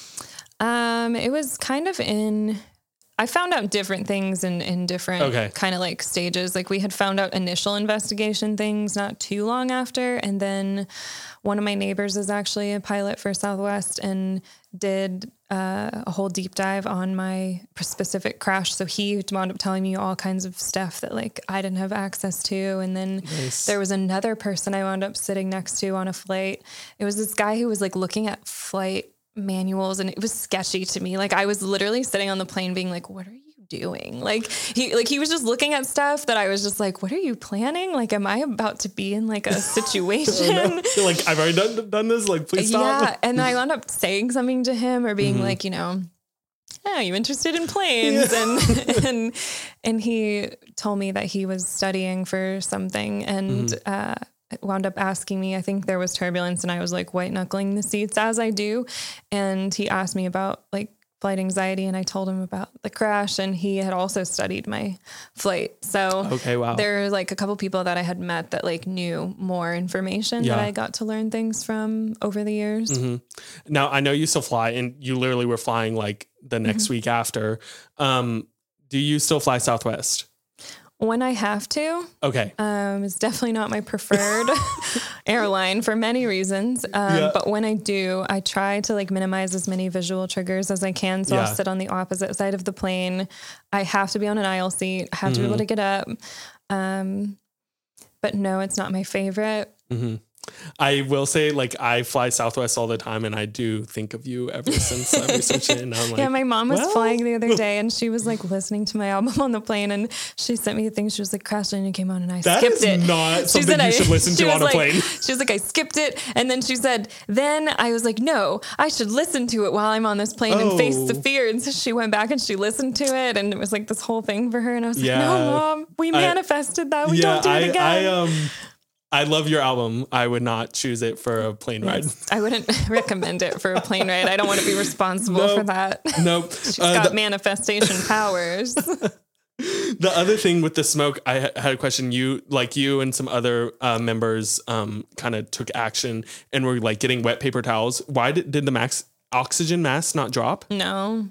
Um, it was kind of in. I found out different things in in different okay. kind of like stages. Like we had found out initial investigation things not too long after, and then one of my neighbors is actually a pilot for Southwest and did uh, a whole deep dive on my specific crash. So he wound up telling me all kinds of stuff that like I didn't have access to. And then nice. There was another person I wound up sitting next to on a flight. It was this guy who was like looking at flight manuals and it was sketchy to me. Like I was literally sitting on the plane being like, what are you doing? Like he, like he was just looking at stuff that I was just like, what are you planning? Like, am I about to be in like a situation? You're like, I've already done, done this. Like, please stop. Yeah. And I wound up saying something to him or being mm-hmm. like, you know, oh, you interested in planes? Yeah. And, and, and he told me that he was studying for something and, mm-hmm. uh, wound up asking me, I think there was turbulence and I was like white knuckling the seats as I do. And he asked me about like flight anxiety and I told him about the crash and he had also studied my flight. So okay, wow. there were like a couple people that I had met that like knew more information yeah. that I got to learn things from over the years. Mm-hmm. Now I know you still fly and you literally were flying like the next mm-hmm. week after. Um, do you still fly Southwest? When I have to. Okay. Um, it's definitely not my preferred airline for many reasons. Um, yeah. But when I do, I try to like minimize as many visual triggers as I can. So yeah. I'll sit on the opposite side of the plane. I have to be on an aisle seat. I have mm-hmm. to be able to get up. Um, but no, it's not my favorite. Mm-hmm. I will say, like, I fly Southwest all the time, and I do think of you ever since I researched it. And I'm like, yeah, my mom was well. flying the other day, and she was like listening to my album on the plane, and she sent me a thing. She was like, "Crash Landing" came on, and I that skipped is it. Not something you I, should listen to on a like, plane. She was like, "I skipped it," and then she said, "Then I was like, no, I should listen to it while I'm on this plane oh. and face the fear." And so she went back and she listened to it, and it was like this whole thing for her. And I was yeah. like, "No, Mom, we I, manifested that. We yeah, don't do it I, again." I um. I love your album. I would not choose it for a plane ride. I wouldn't recommend it for a plane ride. I don't want to be responsible nope. for that. Nope. She's uh, got the, manifestation powers. The other thing with the smoke, I had a question. You, like you and some other uh, members um, kind of took action and were like getting wet paper towels. Why did, did the max oxygen mask not drop? No.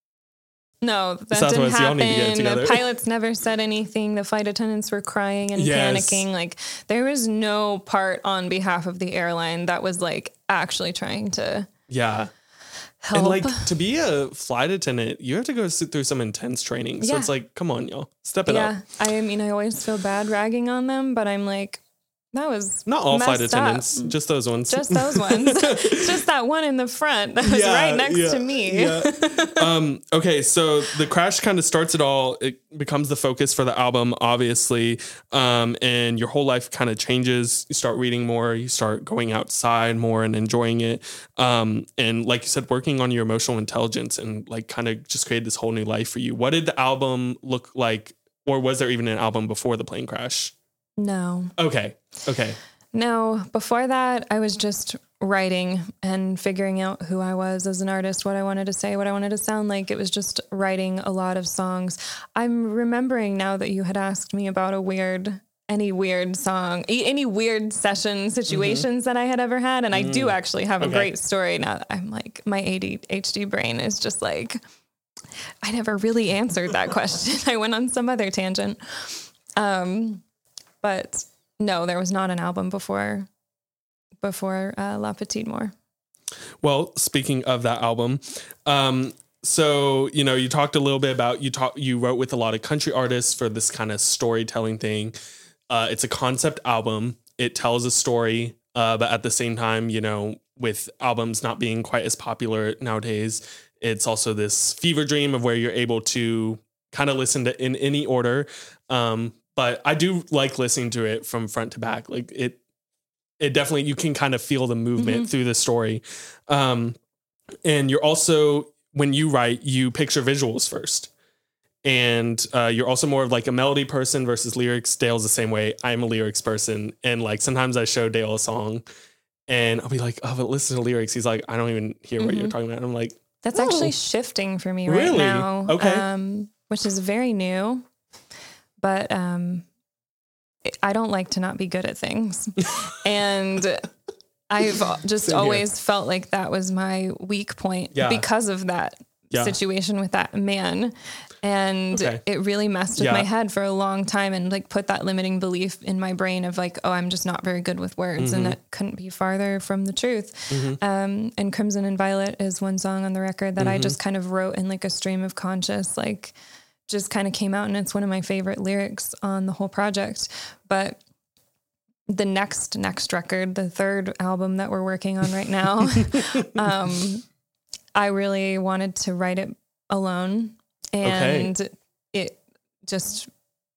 No, that Southwest, didn't happen. The pilots never said anything. The flight attendants were crying and yes. panicking. Like there was no part on behalf of the airline that was like actually trying to yeah help. And like to be a flight attendant, you have to go through some intense training. So yeah. it's like, come on, y'all, step it yeah. up. I mean, I always feel bad ragging on them, but I'm like, that was not all flight attendants, up. just those ones. Just those ones. Just that one in the front that was yeah, right next yeah, to me. Yeah. um, okay, so the crash kind of starts it all. It becomes the focus for the album, obviously, um, and your whole life kind of changes. You start reading more. You start going outside more and enjoying it. Um, and like you said, working on your emotional intelligence and like kind of just create this whole new life for you. What did the album look like, or was there even an album before the plane crash? No. Okay. Okay. No, before that, I was just writing and figuring out who I was as an artist, what I wanted to say, what I wanted to sound like. It was just writing a lot of songs. I'm remembering now that you had asked me about a weird any weird song, e- any weird session situations mm-hmm. that I had ever had. And mm. I do actually have okay. a great story. Now I'm like, my A D H D brain is just like, I never really answered that question. I went on some other tangent. Um, but no, there was not an album before, before uh, La Petite Mort. Well, speaking of that album, um, so, you know, you talked a little bit about, you talk, you wrote with a lot of country artists for this kind of storytelling thing. Uh, it's a concept album. It tells a story, uh, but at the same time, you know, with albums not being quite as popular nowadays, it's also this fever dream of where you're able to kind of listen to in any order. Um, but I do like listening to it from front to back. Like it, it definitely, you can kind of feel the movement mm-hmm. through the story. Um, and you're also, when you write, you picture visuals first. And uh, you're also more of like a melody person versus lyrics. Dale's the same way. I'm a lyrics person. And like sometimes I show Dale a song and I'll be like, oh, but listen to lyrics. He's like, I don't even hear what mm-hmm. you're talking about. And I'm like, that's oh. actually shifting for me right really? now. Okay. Um, which is very new. But um, I don't like to not be good at things. And I've just Same always here. felt like that was my weak point yeah. because of that yeah. situation with that man. And okay. it really messed with yeah. my head for a long time and like put that limiting belief in my brain of like, oh, I'm just not very good with words. Mm-hmm. And that couldn't be farther from the truth. Mm-hmm. Um, and Crimson and Violet is one song on the record that mm-hmm. I just kind of wrote in like a stream of conscious, like just kind of came out, and it's one of my favorite lyrics on the whole project. But the next, next record, the third album that we're working on right now, um, I really wanted to write it alone. And okay. it just,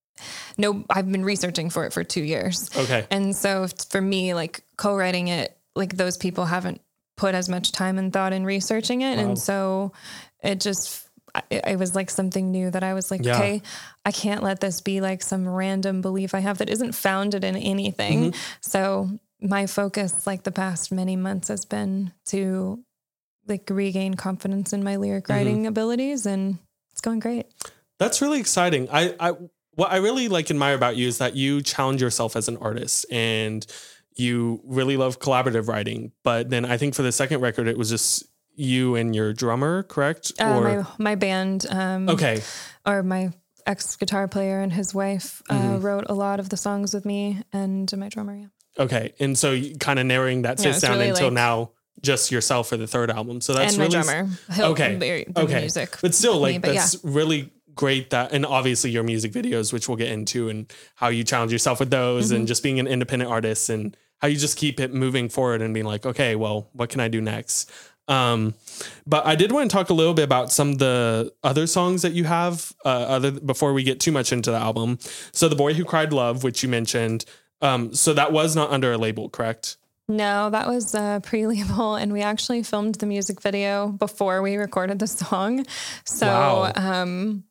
no, I've been researching for it for two years. Okay. And so for me, like co-writing it, like those people haven't put as much time and thought in researching it. Wow. And so it just, it, it was like something new that I was like, yeah. okay, I can't let this be like some random belief I have that isn't founded in anything. Mm-hmm. So my focus, like the past many months, has been to like regain confidence in my lyric writing mm-hmm. abilities, and it's going great. That's really exciting. I, I, what I really like admire about you is that you challenge yourself as an artist and you really love collaborative writing. But then I think for the second record, it was just you and your drummer, correct? Uh, or my, my band. Um, okay. Or my ex guitar player and his wife uh, mm-hmm. wrote a lot of the songs with me and my drummer. Yeah. Okay. And so kind of narrowing that sits yeah, down really until like, now. Just yourself for the third album. So that's and my really drummer. He'll okay. The okay. music but still like, me, but that's yeah. really great that, and obviously your music videos, which we'll get into, and how you challenge yourself with those mm-hmm. and just being an independent artist and how you just keep it moving forward and being like, okay, well, what can I do next? Um, but I did want to talk a little bit about some of the other songs that you have, uh, other before we get too much into the album. So The Boy Who Cried Love, which you mentioned. Um, so that was not under a label, correct? No, that was a pre-label, and we actually filmed the music video before we recorded the song. So, wow. um,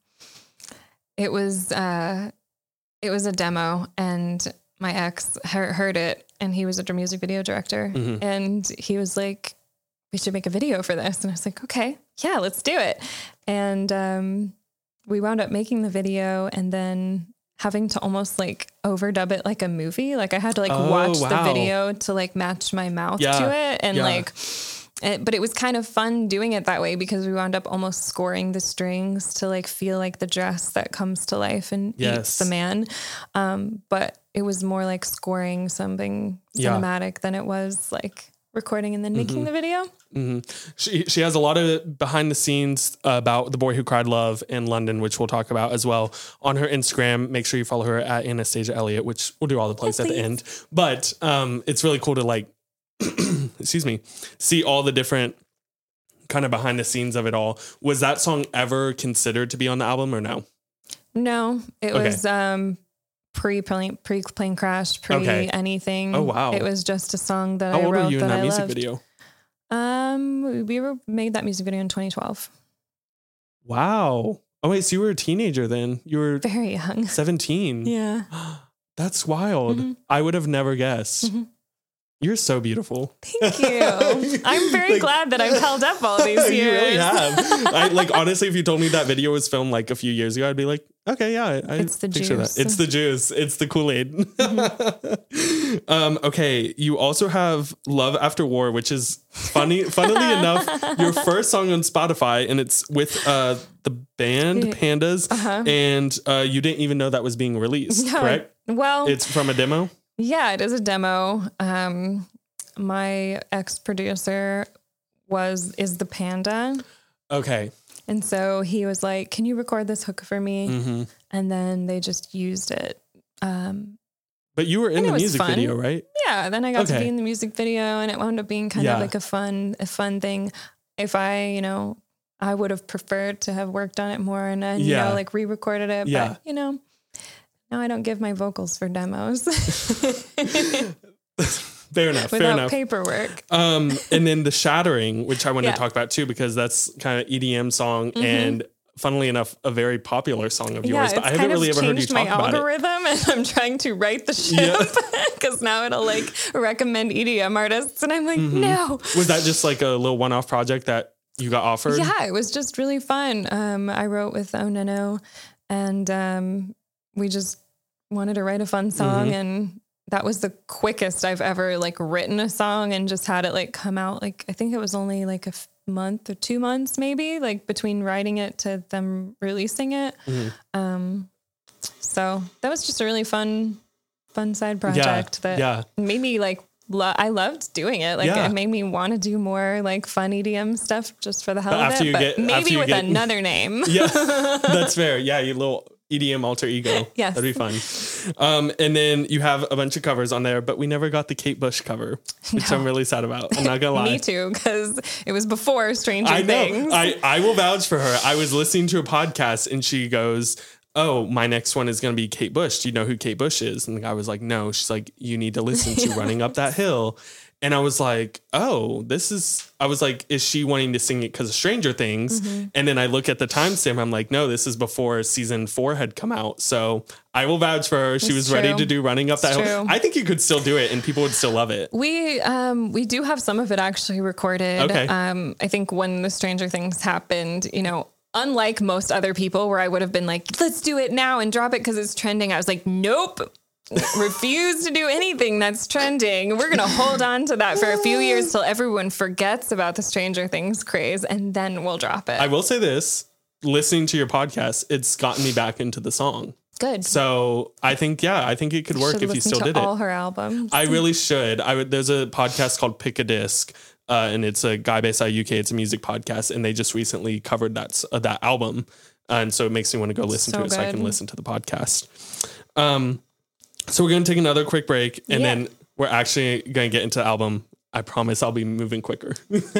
it was, uh, it was a demo, and my ex he- heard it, and he was a music video director, mm-hmm. and he was like, we should make a video for this. And I was like, okay, yeah, let's do it. And, um, we wound up making the video, and then having to almost like overdub it like a movie. Like I had to like oh, watch wow. the video to like match my mouth yeah. to it. And yeah. like, it, but it was kind of fun doing it that way because we wound up almost scoring the strings to like feel like the dress that comes to life and yes. eats the man. Um, but it was more like scoring something cinematic yeah. than it was like recording and then making mm-hmm. the video. Mm-hmm. She she has a lot of behind the scenes about The Boy Who Cried Love in London, which we'll talk about as well on her Instagram. Make sure you follow her at Anastasia Elliott, which we'll do all the plugs yes, at the end. But um, it's really cool to like, excuse me, see all the different kind of behind the scenes of it all. Was that song ever considered to be on the album or no? No, it okay. was um, pre plane pre plane crash, pre okay. anything. Oh wow! It was just a song that How I old wrote were you in that, that I music loved. video? Um, we were made that music video in twenty twelve. Wow. Oh wait, so you were a teenager then? You were very young. seventeen. Yeah. That's wild. Mm-hmm. I would have never guessed. Mm-hmm. You're so beautiful. Thank you. I'm very like, glad that I've held up all these years. You really have. I like honestly, if you told me that video was filmed like a few years ago, I'd be like, Okay, yeah, I, I It's the picture juice. that. It's the juice. It's the Kool-Aid. Mm-hmm. um, okay, you also have Love After War, which is funny. Funnily enough, your first song on Spotify, and it's with uh, the band Pandas, uh-huh. and uh, you didn't even know that was being released, no, correct? Well, It's from a demo? yeah, it is a demo. Um, my ex-producer was is the Panda. Okay. And so he was like, can you record this hook for me? Mm-hmm. And then they just used it. Um, But you were in and the it was music fun. video, right? yeah, then I got Okay. to be in the music video, and it wound up being kind Yeah. of like a fun, a fun thing. If I, you know, I would have preferred to have worked on it more and then, Yeah. you know, like re-recorded it. Yeah. But, you know, now I don't give my vocals for demos Fair enough. Fair without enough. paperwork. Um, and then the Shattering, which I want Yeah. to talk about too, because that's kind of E D M song and funnily enough, a very popular song of Yeah, yours, it's but I haven't kind really of ever heard you changed talk my about it. algorithm, and I'm trying to right the ship Yeah. because now it'll like recommend E D M artists, and I'm like, Mm-hmm. no. Was that just like a little one-off project that you got offered? Yeah, it was just really fun. Um, I wrote with Oneno, and um, we just wanted to write a fun song, Mm-hmm. and that was the quickest I've ever like written a song and just had it like come out. Like I think it was only like a f- month or two months, maybe, like between writing it to them releasing it. Mm-hmm. Um, so that was just a really fun, fun side project that yeah. made me like. Lo- I loved doing it. Like Yeah. it made me want to do more like fun E D M stuff just for the hell But of after it. you But get- after maybe you with get- another name. Yeah, that's fair. Yeah, your little E D M alter ego. Yes. That'd be fun. Um, and then you have a bunch of covers on there, but we never got the Kate Bush cover, which No. I'm really sad about. I'm not gonna lie. Me too, because it was before Stranger I know. Things. I, I will vouch for her. I was listening to a podcast and she goes, oh, my next one is going to be Kate Bush. Do you know who Kate Bush is? And the guy was like, no. She's like, you need to listen to Running Up That Hill. And I was like, oh, this is, I was like, is she wanting to sing it because of Stranger Things? Mm-hmm. And then I look at the timestamp. I'm like, no, this is before season four had come out. So I will vouch for her. She It's was ready true. to do Running Up That It's Hill. true. I think you could still do it and people would still love it. we um we do have some of it actually recorded. Okay. Um, I think when the Stranger Things happened, you know, unlike most other people where I would have been like, let's do it now and drop it because it's trending. I was like, nope. Refuse to do anything that's trending. We're gonna hold on to that for a few years till everyone forgets about the Stranger Things craze, and then we'll drop it. I will say this, listening to your podcast, it's gotten me back into the song. Good. So I think, yeah, I think it could work Should if you listen still to did all it. her albums. I really should. I would. There's a podcast called Pick a Disc, uh, and it's a guy based out of U K. It's a music podcast, and they just recently covered that s- uh, that album, and so it makes me want to go listen So to it so I good. can listen to the podcast. Um, so we're gonna take another quick break, and Yeah. then we're actually gonna get into the album. I promise I'll be moving quicker.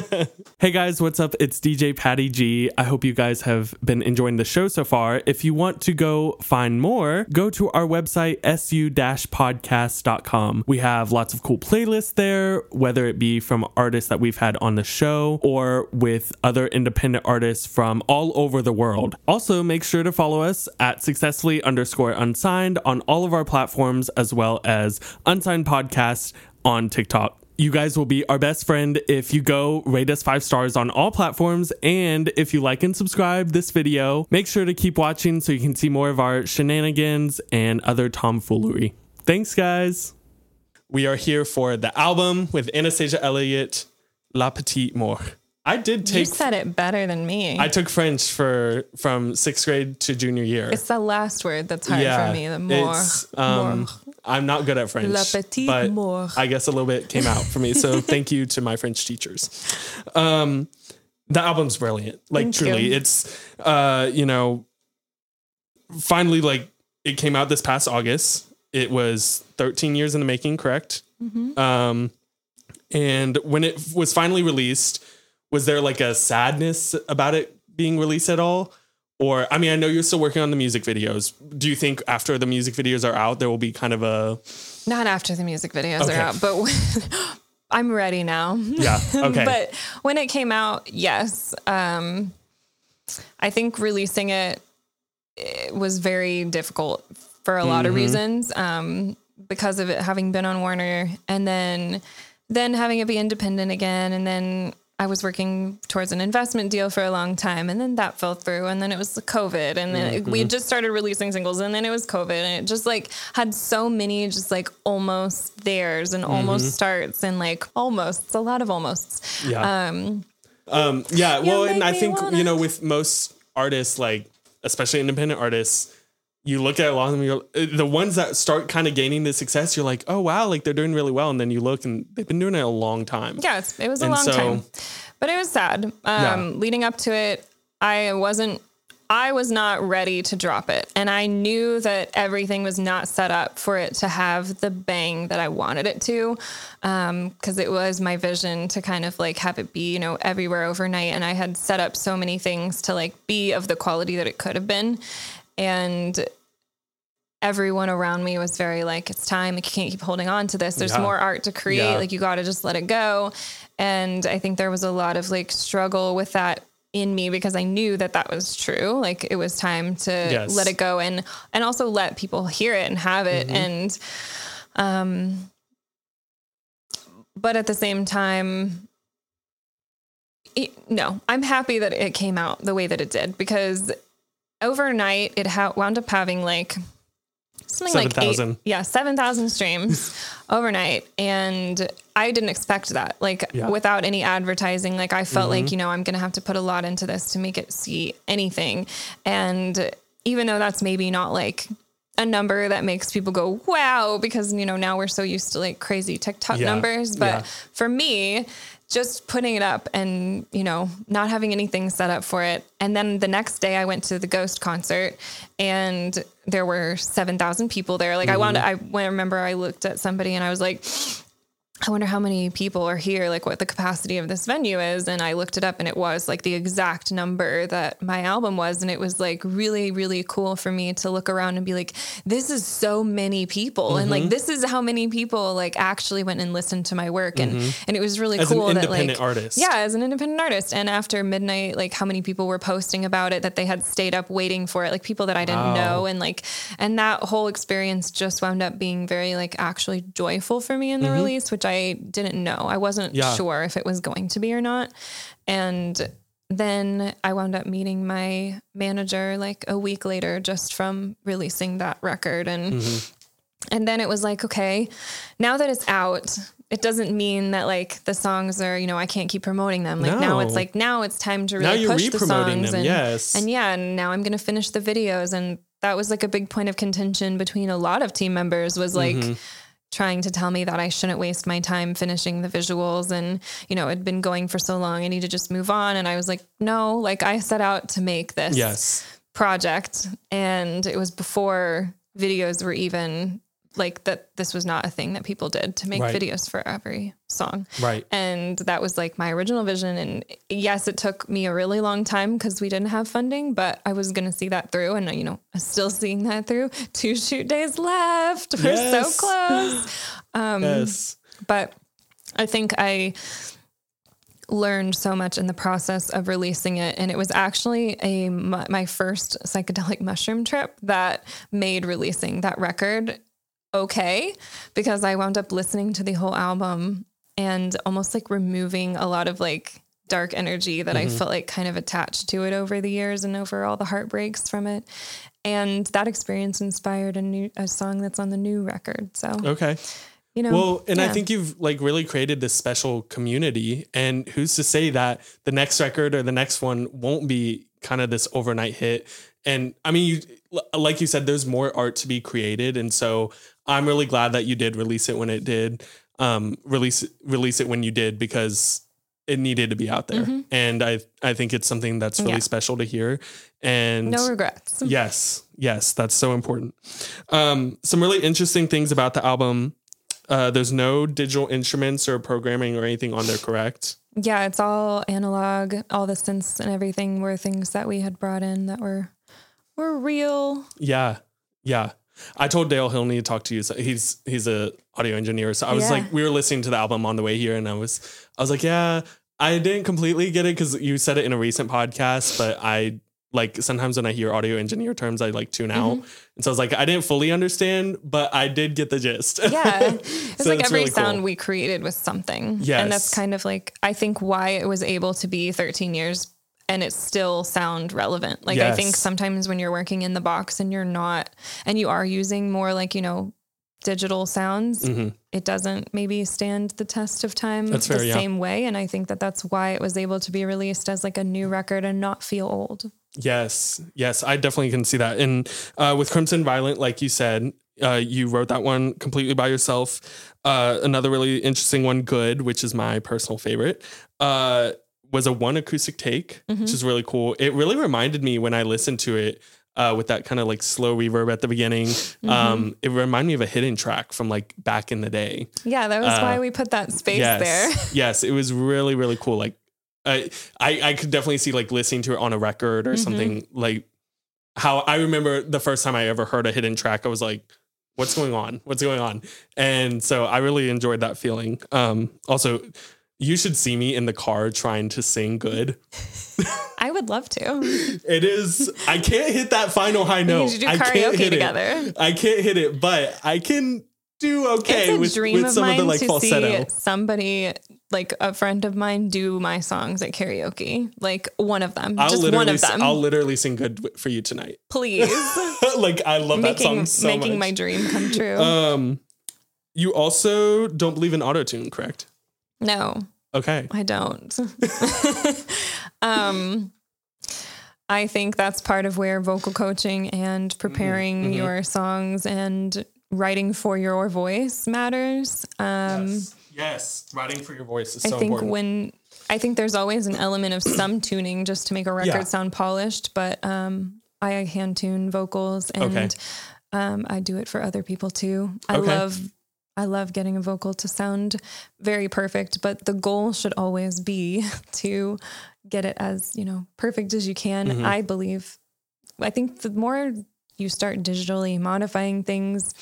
Hey guys, what's up? It's D J Patty G. I hope you guys have been enjoying the show so far. If you want to go find more, go to our website, s u dash podcast dot com. We have lots of cool playlists there, whether it be from artists that we've had on the show or with other independent artists from all over the world. Also, make sure to follow us at successfully underscore unsigned on all of our platforms, as well as Unsigned Podcast on TikTok. You guys will be our best friend if you go rate us five stars on all platforms. And if you like and subscribe this video, make sure to keep watching so you can see more of our shenanigans and other tomfoolery. Thanks, guys. We are here for the album with Anastasia Elliott, La Petite Mort. I did You take, said it better than me. I took French for from sixth grade to junior year. it's the last word that's hard for me. The more. it's, um, more. I'm not good at French. La petite but mort. I guess a little bit came out for me. So thank you to my French teachers. Um, the album's brilliant. Like Thank truly, you. it's uh, you know, finally, like it came out this past August. It was thirteen years in the making, correct? Mm-hmm. Um, and when it was finally released, was there like a sadness about it being released at all? Or, I mean, I know you're still working on the music videos. Do you think after the music videos are out, there will be kind of a, Not after the music videos Okay. are out, but when, I'm ready now. yeah, okay. But when it came out, yes. Um, I think releasing it, it was very difficult for a lot of reasons, um, because of it having been on Warner and then, then having it be independent again. And then I was working towards an investment deal for a long time, and then that fell through, and then it was the COVID, and then mm-hmm. we just started releasing singles, and then it was COVID, and it just like had so many just like almost theirs and mm-hmm. almost starts and like almost, it's a lot of almosts. Yeah. Um, um, yeah. Well, and I think, wanna... you know, with most artists, like especially independent artists, you look at a lot of them, you're, the ones that start kind of gaining the success, you're like, oh, wow, like they're doing really well. And then you look and they've been doing it a long time. Yeah, it's, it was a and long so, time, but it was sad. Um, yeah. Leading up to it, I wasn't, I was not ready to drop it. And I knew that everything was not set up for it to have the bang that I wanted it to. Um, cause it was my vision to kind of like have it be, you know, everywhere overnight. And I had set up so many things to like be of the quality that it could have been. And everyone around me was very like, it's time. Like, you can't keep holding on to this. There's yeah. more art to create. Yeah. Like, you got to just let it go. And I think there was a lot of like struggle with that in me because I knew that that was true. Like, it was time to yes. let it go and, and also let people hear it and have it. Mm-hmm. And, um, but at the same time, it, no, I'm happy that it came out the way that it did, because overnight it ha- wound up having like something seven, like eight, 000. yeah, seven thousand streams overnight. And I didn't expect that, like yeah. without any advertising. Like, I felt mm-hmm. like, you know, I'm going to have to put a lot into this to make it see anything. And even though that's maybe not like a number that makes people go, wow, because, you know, now we're so used to like crazy TikTok yeah. numbers. But yeah. for me, just putting it up and, you know, not having anything set up for it. And then the next day I went to the Ghost concert and there were seven thousand people there. Like, mm-hmm. I wanted, I, I remember I looked at somebody and I was like, I wonder how many people are here, like what the capacity of this venue is. And I looked it up and it was like the exact number that my album was. And it was like really, really cool for me to look around and be like, this is so many people. Mm-hmm. And like, this is how many people like actually went and listened to my work. And, mm-hmm. and it was really as cool an that independent like, artist. yeah, as an independent artist. And after midnight, like how many people were posting about it, that they had stayed up waiting for it, like people that I didn't wow. know. And like, and that whole experience just wound up being very like actually joyful for me in the mm-hmm. release, which I I didn't know. I wasn't yeah. sure if it was going to be or not. And then I wound up meeting my manager like a week later, just from releasing that record. And, mm-hmm. and then it was like, okay, now that it's out, it doesn't mean that like the songs are, you know, I can't keep promoting them. Like no. now it's like, now it's time to really push the songs. Them, and, yes. and yeah, and now I'm going to finish the videos. And that was like a big point of contention between a lot of team members, was like, mm-hmm. trying to tell me that I shouldn't waste my time finishing the visuals. And, you know, it'd been going for so long, I need to just move on. And I was like, no, like I set out to make this yes. project. And it was before videos were even like that. This was not a thing that people did, to make right. videos for every song. Right. And that was like my original vision. And yes, it took me a really long time because we didn't have funding, but I was going to see that through. And, you know, I'm still seeing that through. Two shoot days left. We're yes. so close. Um, yes. But I think I learned so much in the process of releasing it. And it was actually a my first psychedelic mushroom trip that made releasing that record okay, because I wound up listening to the whole album and almost like removing a lot of like dark energy that mm-hmm. I felt like kind of attached to it over the years and over all the heartbreaks from it. And that experience inspired a new a song that's on the new record. So okay. You know, well, and yeah. I think you've like really created this special community, and who's to say that the next record or the next one won't be kind of this overnight hit. And I mean, you, like you said, there's more art to be created. And so I'm really glad that you did release it when it did, um, release, release it when you did, because it needed to be out there. Mm-hmm. And I, I think it's something that's really yeah. special to hear. And no regrets. Yes. Yes. That's so important. Um, some really interesting things about the album. Uh, there's no digital instruments or programming or anything on there, correct? Yeah, it's all analog. All the synths and everything were things that we had brought in that were were real. Yeah, yeah. I told Dale he'll need to talk to you. So he's he's a audio engineer. So I was yeah. like, we were listening to the album on the way here, and I was I was like, yeah, I didn't completely get it because you said it in a recent podcast, but I like sometimes when I hear audio engineer terms, I like tune out. Mm-hmm. And so I was like, I didn't fully understand, but I did get the gist. Yeah. It's So like it's every really sound cool. we created was something. Yes. And that's kind of like, I think why it was able to be thirteen years and it still sound relevant. Like I think Yes. sometimes when you're working in the box and you're not, and you are using more like, you know, digital sounds, Mm-hmm. it doesn't maybe stand the test of time That's the fair, yeah. same way. And I think that that's why it was able to be released as like a new record and not feel old. Yes. Yes. I definitely can see that. And uh, with Crimson Violent, like you said, uh, you wrote that one completely by yourself. Uh, another really interesting one, Good, which is my personal favorite, uh, was a one acoustic take, Mm-hmm. which is really cool. It really reminded me when I listened to it uh, with that kind of like slow reverb at the beginning. Mm-hmm. Um, it reminded me of a hidden track from like back in the day. Yeah, that was Uh, why we put that space yes. there. Yes. It was really, really cool. Like I, I, I could definitely see like listening to it on a record or Mhm. something, like how I remember the first time I ever heard a hidden track, I was like, what's going on? What's going on? And so I really enjoyed that feeling. Um, also, you should see me in the car trying to sing Good. I would love to. It is, I can't hit that final high We note. need to do I can't karaoke hit together. it. I can't hit it, but I can do okay It's a with, dream with of some of mine the like to falsetto. see somebody, like a friend of mine, do my songs at karaoke. Like one of them, I'll just literally, one of them. I'll literally sing Good w- for you tonight. Please, Like I love that making song so making much. my dream come true. Um, you also don't believe in autotune, correct? no, Okay. I don't. um, I think that's part of where vocal coaching and preparing mhm. your songs and writing for your voice matters. Um, yes. Yes. Writing for your voice is I so think important. when I think there's always an element of some tuning just to make a record Yeah. sound polished, but um, I hand tune vocals and Okay. um, I do it for other people too. I Okay. love I love getting a vocal to sound very perfect, but the goal should always be to get it as, you know, perfect as you can. Mhm. I believe. I think the more you start digitally modifying things,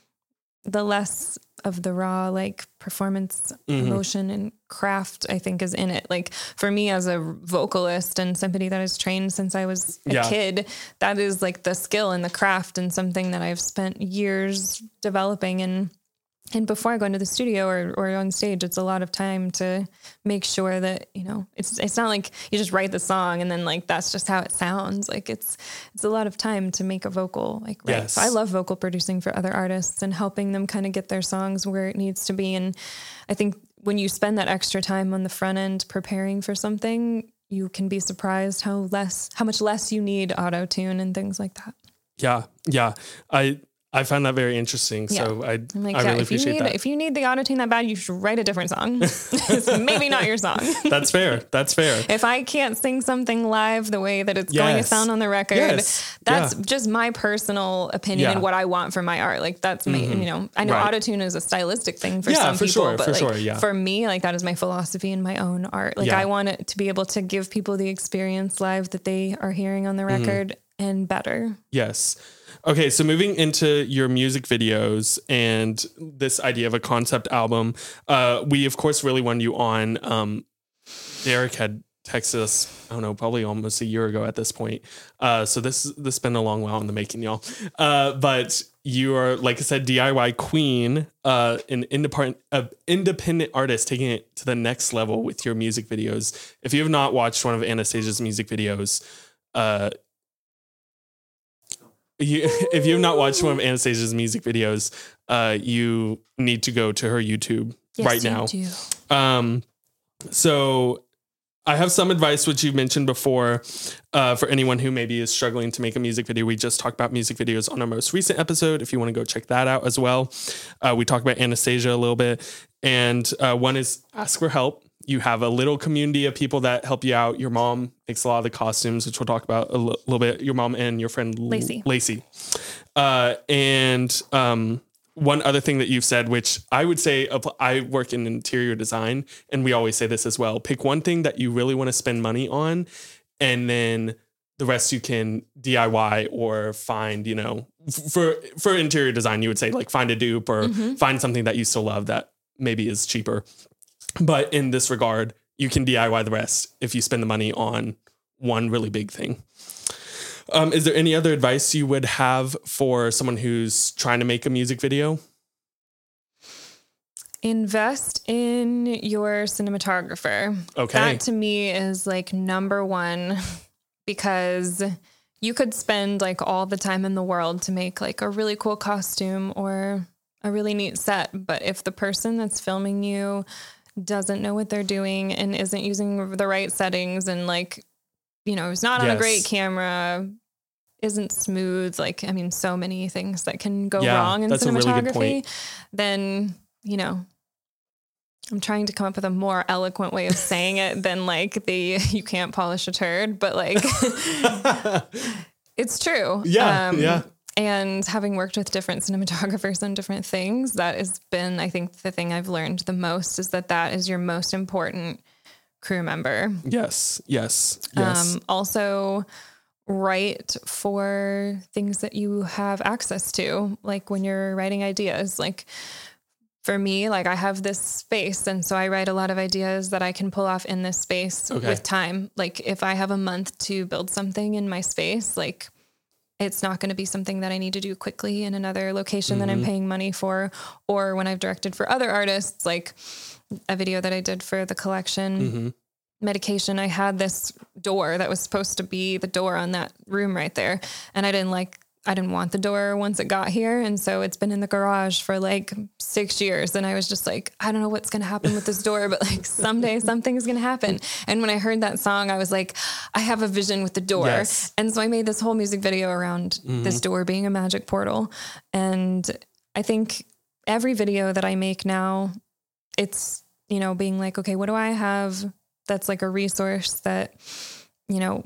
the less of the raw like performance, Mhm. emotion and craft I think is in it. Like for me as a vocalist and somebody that is trained since I was a Yeah. kid, that is like the skill and the craft and something that I've spent years developing. And and before I go into the studio or, or on stage, it's a lot of time to make sure that, you know, it's it's not like you just write the song and then like that's just how it sounds. Like it's it's a lot of time to make a vocal like right. Yes. So I love vocal producing for other artists and helping them kind of get their songs where it needs to be. And I think when you spend that extra time on the front end preparing for something, you can be surprised how less how much less you need auto tune and things like that. Yeah. Yeah. I, I find that very interesting. So I, I'm like, I yeah, really if you appreciate need that. if you need the auto tune that bad, you should write a different song. It's maybe not your song. That's fair. That's fair. If I can't sing something live the way that it's going to Yes. sound on the record, Yes. that's Yeah. just my personal opinion Yeah. and what I want for my art. Like that's me, you know, I know Right. auto tune is a stylistic thing for Yeah, some for people, sure, but for like sure, yeah. for me, like that is my philosophy in my own art. Like Yeah. I want it to be able to give people the experience live that they are hearing on the Mm-hmm. record and better. Yes. Okay, so moving into your music videos and this idea of a concept album, uh, we of course really wanted you on. Um, Derek had texted us, I don't know, probably almost a year ago at this point. Uh, so this this has been a long while in the making, y'all. Uh, but you are, like I said, D I Y queen, uh, an independent uh, independent artist taking it to the next level with your music videos. If you have not watched one of Anastasia's music videos, uh, You, if you have not watched one of Anastasia's music videos, uh, you need to go to her YouTube Yes, right you now. do. Um, so I have some advice, which you mentioned before, uh, for anyone who maybe is struggling to make a music video. We just talked about music videos on our most recent episode. If you want to go check that out as well. Uh, we talked about Anastasia a little bit. And uh, one is ask for help. You have a little community of people that help you out. Your mom makes a lot of the costumes, which we'll talk about a l- little bit. Your mom and your friend L- Lacey. Lacey. Uh, and um, one other thing that you've said, which I would say, app- I work in interior design, and we always say this as well. Pick one thing that you really want to spend money on, and then the rest you can D I Y or find, you know, f- for for interior design, you would say like find a dupe or Mm-hmm. find something that you still love that maybe is cheaper. But in this regard, you can D I Y the rest if you spend the money on one really big thing. Um, is there any other advice you would have for someone who's trying to make a music video? Invest in your cinematographer. Okay. That to me is like number one, because you could spend like all the time in the world to make like a really cool costume or a really neat set. But if the person that's filming you doesn't know what they're doing and isn't using the right settings and like, you know, is not on Yes. a great camera, isn't smooth, like, I mean, so many things that can go Yeah, wrong in that's a really good cinematography, point. then, you know, I'm trying to come up with a more eloquent way of saying it than like the, you can't polish a turd, but like, it's true. Yeah, Um, yeah. And having worked with different cinematographers on different things, that has been, I think, the thing I've learned the most is that that is your most important crew member. Yes, yes, yes. Um, also, write for things that you have access to, like when you're writing ideas. Like for me, like I have this space, and so I write a lot of ideas that I can pull off in this space Okay. with time. Like if I have a month to build something in my space, like it's not going to be something that I need to do quickly in another location Mm-hmm. that I'm paying money for. Or when I've directed for other artists, like a video that I did for the collection, Mm-hmm. Medication, I had this door that was supposed to be the door on that room right there. And I didn't like, I didn't want the door once it got here. And so it's been in the garage for like six years. And I was just like, I don't know what's going to happen with this door, but like someday something is going to happen. And when I heard that song, I was like, I have a vision with the door. Yes. And so I made this whole music video around this door being a magic portal. And I think every video that I make now, it's, you know, being like, okay, what do I have that's like a resource that, you know,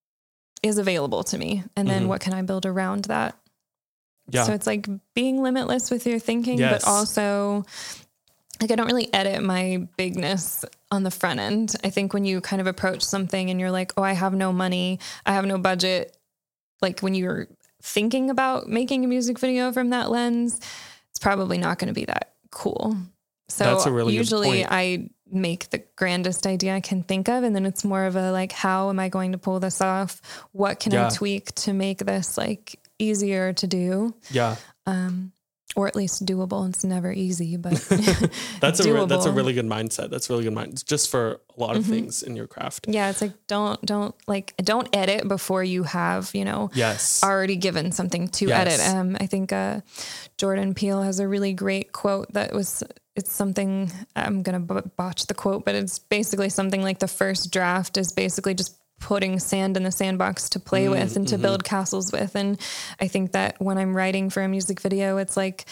is available to me? And then Mhm. what can I build around that? Yeah. So it's like being limitless with your thinking, Yes. but also like I don't really edit my bigness on the front end. I think when you kind of approach something and you're like, oh, I have no money, I have no budget. Like when you're thinking about making a music video from that lens, it's probably not going to be that cool. So That's a really good usually point. I make the grandest idea I can think of. And then it's more of a like, how am I going to pull this off? What can Yeah. I tweak to make this like easier to do? Yeah. Um, or at least doable. It's never easy, but That's a re- that's a doable. really good mindset. That's a really good mind just for a lot of Mm-hmm. things in your craft. yeah, it's like, don't, don't like, don't edit before you have, you know, Yes. already given something to Yes. edit. Um, I think, uh, Jordan Peele has a really great quote that was, it's something, I'm going to botch the quote, but it's basically something like the first draft is basically just putting sand in the sandbox to play Mm, with and to mhm. build castles with. And I think that when I'm writing for a music video, it's like,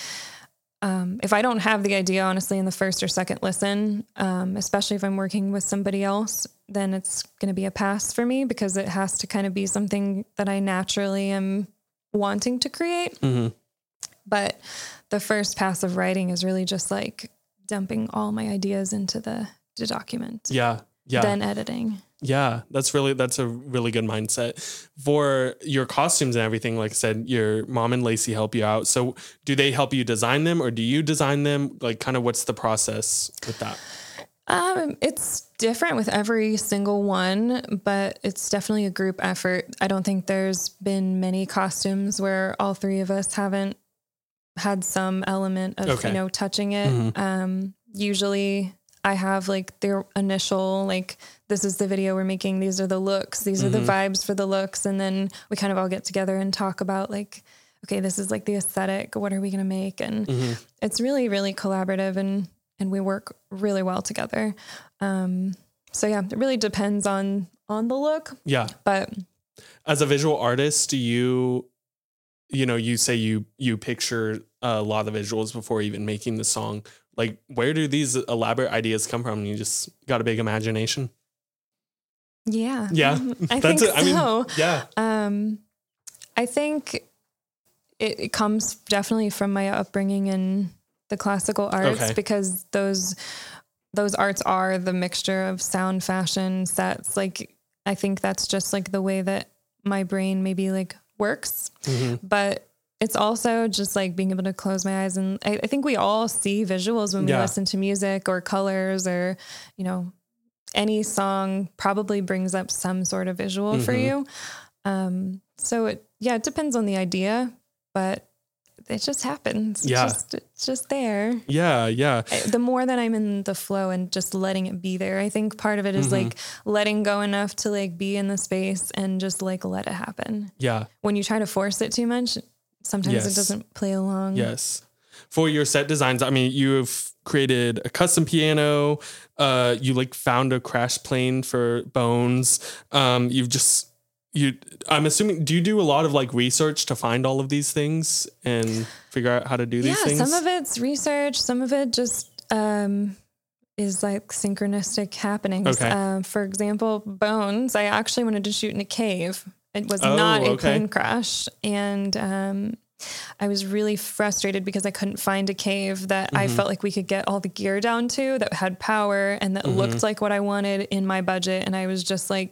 um, if I don't have the idea, honestly, in the first or second listen, um, especially if I'm working with somebody else, then it's going to be a pass for me because it has to kind of be something that I naturally am wanting to create. Mhm. But the first pass of writing is really just like dumping all my ideas into the, the document, Yeah. Yeah. then editing. Yeah, that's really that's a really good mindset for your costumes and everything. Like I said, your mom and Lacey help you out. So do they help you design them, or do you design them? Like, kind of what's the process with that? Um, it's different with every single one, but it's definitely a group effort. I don't think there's been many costumes where all three of us haven't had some element of, Okay. you know, touching it. Mhm. Um, usually I have like their initial, like, this is the video we're making. These are the looks. These are the Mhm. vibes for the looks. And then we kind of all get together and talk about like, okay, this is like the aesthetic. What are we going to make? And Mhm. it's really, really collaborative and, and we work really well together. Um, so yeah, it really depends on, on the look, Yeah. but As a visual artist, do you, you know, you say you you picture a lot of visuals before even making the song. Like, where do these elaborate ideas come from? You just got a big imagination. yeah, Yeah, I that's think it. I mean, so. yeah. Um, I think it, it comes definitely from my upbringing in the classical arts Okay. because those those arts are the mixture of sound, fashion, sets. Like, I think that's just like the way that my brain maybe like works. Mhm. But it's also just like being able to close my eyes. And I, I think we all see visuals when we Yeah. listen to music or colors or, you know, any song probably brings up some sort of visual for Mhm. you. Um, So it, yeah, it depends on the idea, but it just happens. Yeah. It's just, it's just there. Yeah. Yeah. The more that I'm in the flow and just letting it be there, I think part of it is Mm-hmm. like letting go enough to like be in the space and just like let it happen. Yeah. When you try to force it too much, sometimes Yes. it doesn't play along. Yes. For your set designs, I mean, you've created a custom piano. Uh, you like found a crash plane for Bones. Um, you've just you. I'm assuming. Do you do a lot of like research to find all of these things and figure out how to do these Yeah, things? some of it's research, some of it just um, is like synchronistic happenings. Okay. Uh, for example, Bones, I actually wanted to shoot in a cave. It was Oh, not a okay. plane crash. And um, I was really frustrated because I couldn't find a cave that Mm-hmm. I felt like we could get all the gear down to, that had power and that Mm-hmm. looked like what I wanted in my budget. And I was just like,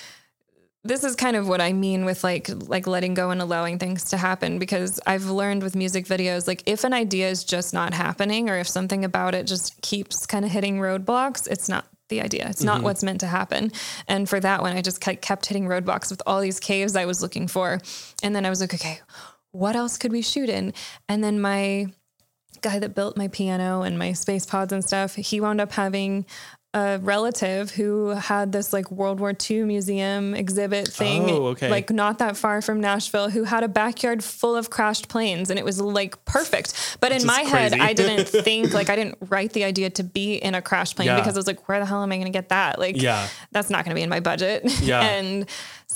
this is kind of what I mean with like like letting go and allowing things to happen, because I've learned with music videos, like if an idea is just not happening, or if something about it just keeps kind of hitting roadblocks, it's not the idea. It's not what's meant to happen. And for that one, I just kept kept hitting roadblocks with all these caves I was looking for. And then I was like, okay, what else could we shoot in? And then my guy that built my piano and my space pods and stuff, he wound up having a relative who had this like World War Two museum exhibit thing, Oh, okay. like not that far from Nashville, who had a backyard full of crashed planes, and it was like perfect. But in Which is my head, crazy. I didn't think, like I didn't write the idea to be in a crash plane, Yeah. because I was like, where the hell am I going to get that? Like, Yeah. that's not going to be in my budget. Yeah. And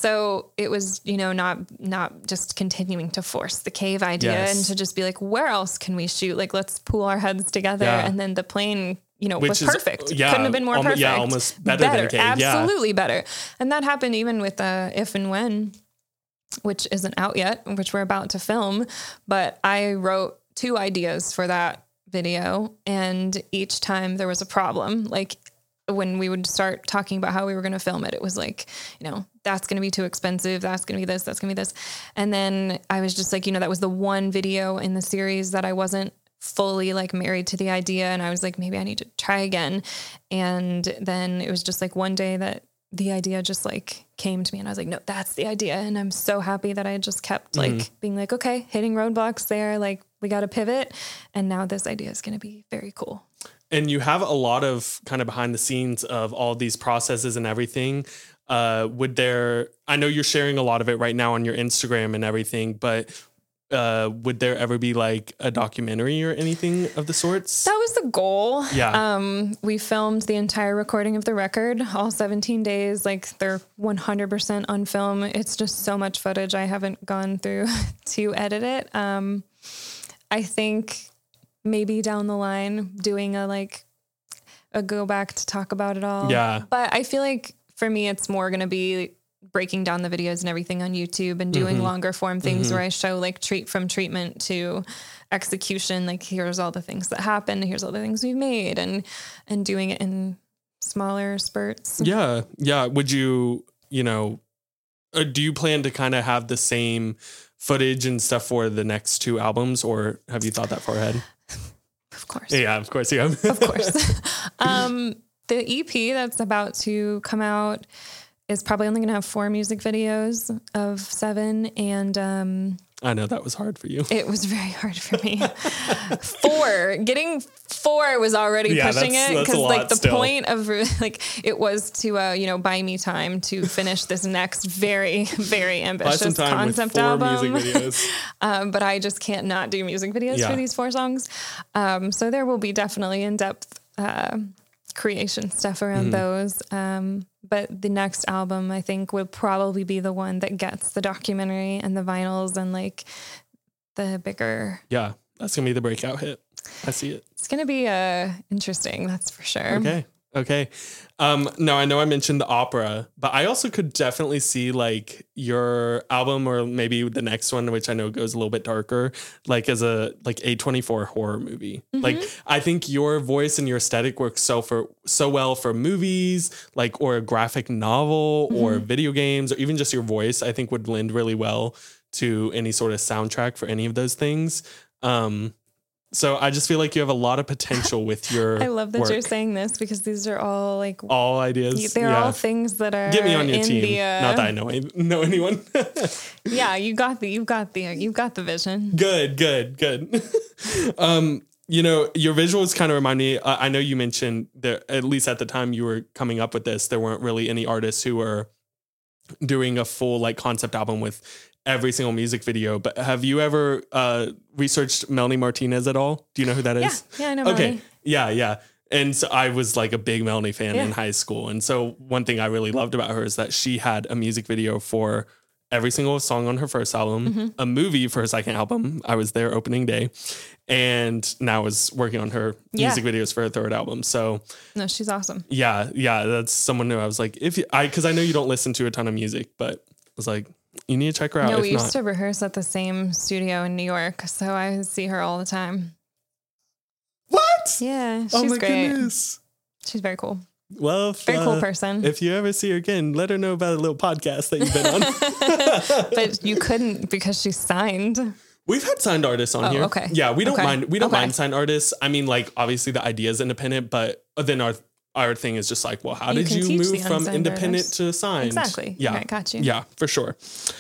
so it was, you know, not, not just continuing to force the cave idea Yes. and to just be like, where else can we shoot? Like, let's pool our heads together. Yeah. And then the plane, you know, Which was is- perfect. yeah, Couldn't have been more almo- perfect. yeah, almost better than cave, yeah. Absolutely better. And that happened even with uh, If and When, which isn't out yet, which we're about to film. But I wrote two ideas for that video, and each time there was a problem. Like when we would start talking about how we were going to film it, it was like, you know, that's going to be too expensive. That's going to be this, that's going to be this. And then I was just like, you know, that was the one video in the series that I wasn't fully like married to the idea. And I was like, maybe I need to try again. And then it was just like one day that the idea just like came to me, and I was like, no, that's the idea. And I'm so happy that I just kept like Mm-hmm. being like, okay, hitting roadblocks there. Like we got to pivot. And now this idea is going to be very cool. And you have a lot of kind of behind the scenes of all these processes and everything. Uh, would there, I know you're sharing a lot of it right now on your Instagram and everything, but uh, would there ever be like a documentary or anything of the sorts? That was the goal. Yeah. Um, we filmed the entire recording of the record, all seventeen days. Like they're one hundred percent on film. It's just so much footage. I haven't gone through to edit it. Um, I think maybe down the line doing a, like a go back to talk about it all. Yeah. But I feel like for me, it's more going to be breaking down the videos and everything on YouTube and doing Mm-hmm. longer form things where I show like treat from treatment to execution. Like here's all the things that happened. Here's all the things we've made, and, and doing it in smaller spurts. Yeah. Yeah. Would you, you know, uh, do you plan to kind of have the same footage and stuff for the next two albums, or have you thought that far ahead? Of course. Yeah, of course. Yeah. Of course. um, the E P that's about to come out is probably only going to have four music videos of seven. And, um, I know that was hard for you. it was very hard for me. four, getting four was already Yeah, pushing that's- it. that's a Cause lot like the still. point of like, it was to, uh, you know, buy me time to finish this next very, very Buy ambitious some time with concept four album. music videos. Um, but I just can't not do music videos Yeah. for these four songs. Um, so there will be definitely in-depth uh, creation stuff around Mm-hmm. those. Um, but the next album, I think, will probably be the one that gets the documentary and the vinyls and like the bigger. Yeah, that's gonna be the breakout hit. I see it. It's going to be uh, interesting, that's for sure. Okay. Okay. Um, now I know I mentioned the opera, but I also could definitely see like your album, or maybe the next one, which I know goes a little bit darker, like as a like A twenty-four horror movie. Like I think your voice and your aesthetic works so for so well for movies, like or a graphic novel or video games, or even just your voice, I think would lend really well to any sort of soundtrack for any of those things. Um, So I just feel like you have a lot of potential with your I love that work. you're saying this because these are all like all ideas. they're yeah. all things that are Get me on your in team. the, uh, Not that I know any- know anyone. yeah, you got the you've got the you've got the vision. Good, good, good. um, you know, your visuals kind of remind me. Uh, I know you mentioned that at least at the time you were coming up with this, there weren't really any artists who were doing a full like concept album with every single music video. But have you ever uh, researched Melanie Martinez at all? Do you know who that is? Yeah, yeah, I know. Okay, Melanie. yeah, yeah. And so I was like a big Melanie fan Yeah. in high school. And so one thing I really loved about her is that she had a music video for every single song on her first album, Mm-hmm. a movie for her second album. I was there opening day, and now is working on her Yeah. music videos for her third album. So No, she's awesome. yeah, yeah, that's someone who I was like, if you, I, cause I know you don't listen to a ton of music, but I was like, you need to check her out. No, if we not, used to rehearse at the same studio in New York, so I see her all the time. what? Yeah, she's Oh my great. goodness. She's very cool. Well, if, Very cool uh, person. If you ever see her again, let her know about a little podcast that you've been on. But you couldn't because she's signed. We've had signed artists on Oh, here. okay. Yeah, we don't Okay. mind. We don't Okay. mind signed artists. I mean, like obviously the idea is independent, but then our our thing is just like, well, how You did can you teach move the from unsigned independent artists. to signed? Exactly. Yeah, Right, got you. Yeah, for sure.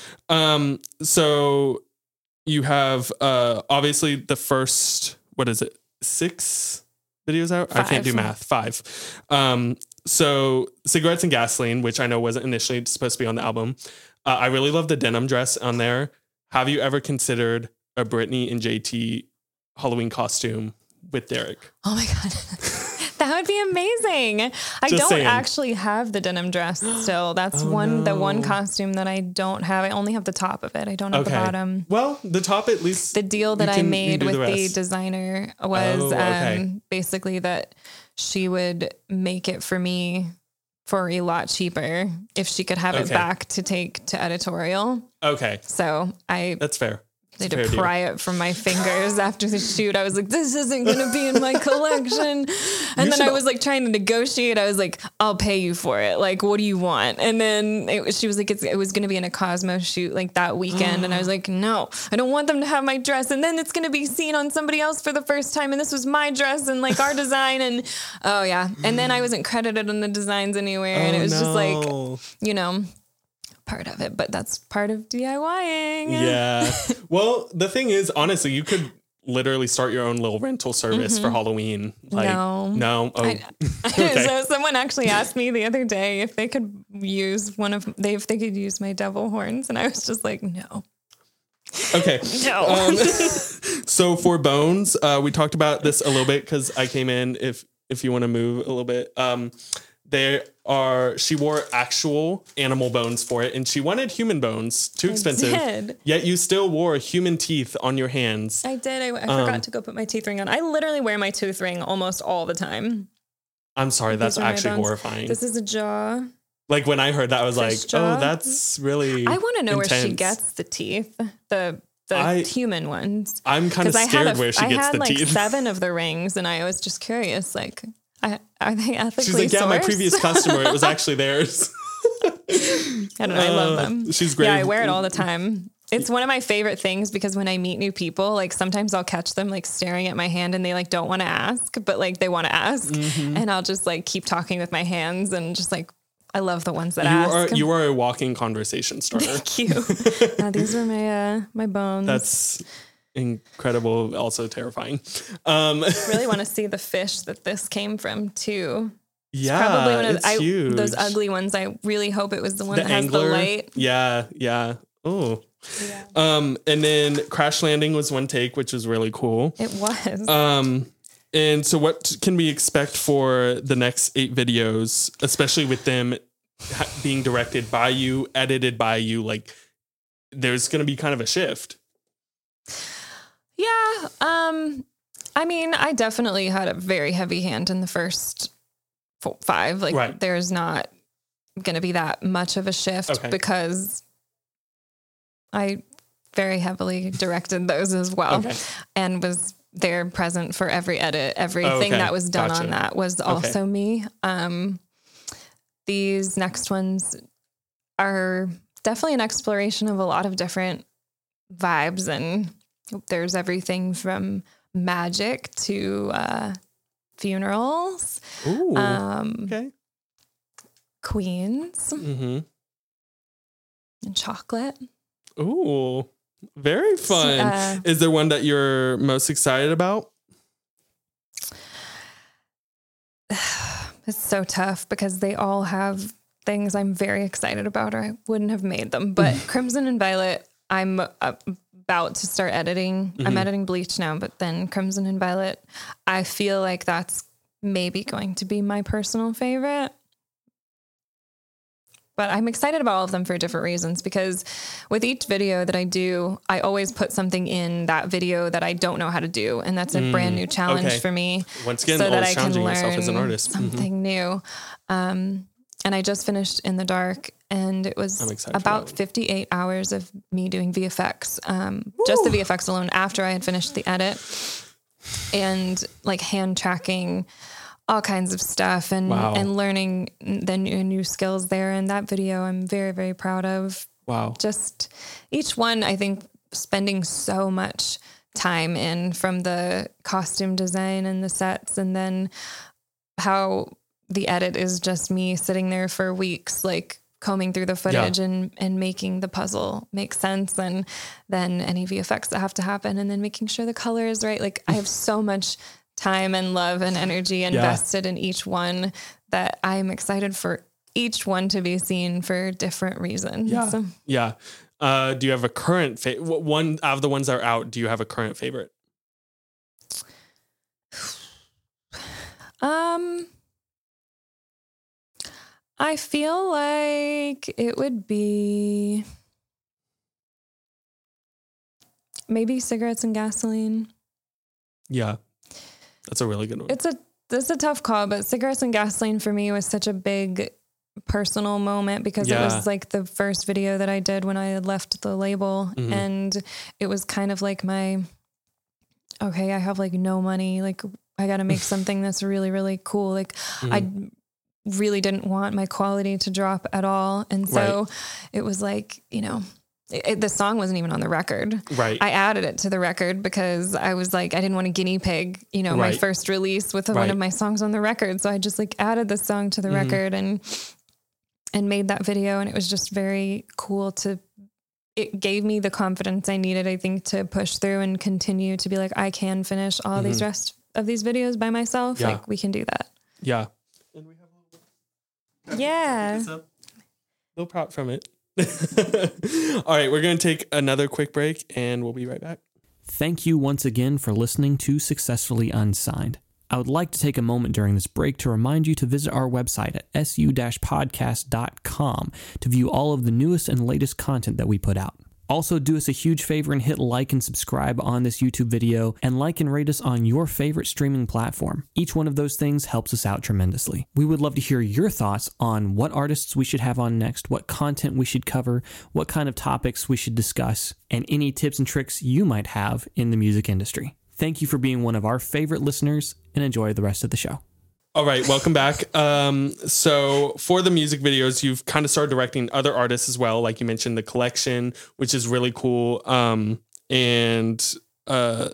Um, so you have uh obviously the first, what is it, six videos out? I can't do Five. math. Five. Um, so Cigarettes and Gasoline, which I know wasn't initially supposed to be on the album. Uh, I really love the denim dress on there. Have you ever considered a Britney and J T Halloween costume with Derek? Oh my God. That would be amazing. I Just don't saying. actually have the denim dress still. That's one the one no. costume that I don't have. I only have the top of it. I don't have Okay. the bottom. Well, the top at least. The deal that you I can- you made can do with the the, rest. designer was Oh, okay. um, basically that she would make it for me for a lot cheaper if she could have it Okay. back to take to editorial. Okay, So I that's fair. It's had a fair to deal. pry it from my fingers after the shoot. I was like, this isn't going to be in my collection. And then should I al- was like trying to negotiate. I was like, I'll pay you for it. Like, what do you want? And then it, was- she was like, it's, it was going to be in a Cosmo shoot like that weekend. And I was like, no, I don't want them to have my dress. And then it's going to be seen on somebody else for the first time. And this was my dress and like our design. And oh yeah. And then I wasn't credited on the designs anywhere. and it Oh, was just like, no. you know, part of it, but that's part of DIYing. Yeah. Well, the thing is, honestly, you could literally start your own little rental service for Halloween. Like, No. no. Oh, I- Okay. So someone actually asked me the other day if they could use one of they if they could use my devil horns, and I was just like, no, okay. no. Um, so for Bones, uh, we talked about this a little bit because I came in. If if you want to move a little bit, um, there are. She wore actual animal bones for it, and she wanted human bones. Too expensive. did. Yet you still wore human teeth on your hands. I did. I, I Um, forgot to go put my teeth ring on. I literally wear my tooth ring almost all the time. I'm sorry, that's These are my actually bones. horrifying. This is a jaw. Like when I heard that, I was like, Fish jaw. "Oh, that's really." I want to know where she intense. gets the teeth, the the I- human ones. I'm kind of Because I scared had, a, where she I gets had the like teeth. seven of the rings, and I was just curious, like, I, are they ethically She's like, "Yeah, my sourced?" previous customer, it was actually theirs." I don't know. I love Uh, them. she's great. Yeah, I wear it all the time. It's one of my favorite things because when I meet new people, like sometimes I'll catch them like staring at my hand and they like don't want to ask, but like they want to ask. Mm-hmm. And I'll just like keep talking with my hands and just like, I love the ones that You ask. are you are a walking conversation starter. Thank you. Now, these are my, uh, my bones. That's incredible, also terrifying. Um, really want to see the fish that this came from too. yeah, Probably one of it's the, I, huge. those ugly ones. I really hope it was the one The that has angler. the light. Yeah, yeah. Oh. Yeah. Um, and then Crash Landing was one take, which was really cool. It was. Um, and so what can we expect for the next eight videos, especially with them ha- being directed by you, edited by you? Like, there's going to be kind of a shift. Yeah. Um, I mean, I definitely had a very heavy hand in the first four, five. Like, Right. there's not going to be that much of a shift Okay. because I very heavily directed those as well Okay. and was there present for every edit. Everything Okay. that was done Gotcha. on that was also me. Um, these next ones are definitely an exploration of a lot of different vibes, and there's everything from magic to uh, funerals. Ooh. Um, Okay. Queens Mm-hmm. and chocolate. Ooh. Very fun. Uh, Is there one that you're most excited about? It's so tough because they all have things I'm very excited about, or I wouldn't have made them. But Crimson and Violet, I'm uh, about to start editing. Mm-hmm. I'm editing Bleach now, but then Crimson and Violet, I feel like that's maybe going to be my personal favorite. But I'm excited about all of them for different reasons, because with each video that I do, I always put something in that video that I don't know how to do. And that's a mm, brand new challenge okay. for me. Once again, so that always I can challenging learn yourself as an artist. Something mm-hmm. new. Um, and I just finished In the Dark, and it was about fifty-eight hours of me doing V F X. Um, just the V F X alone after I had finished the edit, and like hand tracking all kinds of stuff, and, wow. and learning the new, new skills there. And that video I'm very, very proud of. Wow. Just each one, I think, spending so much time in, from the costume design and the sets, and then how the edit is just me sitting there for weeks, like combing through the footage yeah. and, and making the puzzle make sense. And then any V F X that have to happen, and then making sure the color is right. Like I have so much time and love and energy invested yeah. in each one that I'm excited for each one to be seen for different reasons. Yeah. So. Yeah. Uh, do you have a current fa- one out of the ones that are out? Do you have a current favorite? Um, I feel like it would be maybe Cigarettes and Gasoline. Yeah. That's a really good one. It's a, it's a tough call, but Cigarettes and Gasoline for me was such a big personal moment, because yeah. it was like the first video that I did when I had left the label. Mm-hmm. And it was kind of like my, okay, I have like no money. Like I got to make something that's really, really cool. Like mm-hmm. I really didn't want my quality to drop at all. And so right. it was like, you know, It, the song wasn't even on the record. Right. I added it to the record because I was like, I didn't want to guinea pig, you know, right. my first release with right. one of my songs on the record. So I just like added the song to the mm-hmm. record and, and made that video. And it was just very cool to, it gave me the confidence I needed, I think, to push through and continue to be like, I can finish all mm-hmm. these rest of these videos by myself. Yeah. Like we can do that. Yeah. And we have a little, yeah. a little prop from it. All right, we're going to take another quick break and we'll be right back. Thank you once again for listening to Successfully Unsigned. I would like to take a moment during this break to remind you to visit our website at s u dash podcast dot com to view all of the newest and latest content that we put out. Also, do us a huge favor and hit like and subscribe on this YouTube video, and like and rate us on your favorite streaming platform. Each one of those things helps us out tremendously. We would love to hear your thoughts on what artists we should have on next, what content we should cover, what kind of topics we should discuss, and any tips and tricks you might have in the music industry. Thank you for being one of our favorite listeners, and enjoy the rest of the show. All right, welcome back. Um, so for the music videos, you've kind of started directing other artists as well. Like you mentioned, The Collection, which is really cool. Um, and uh,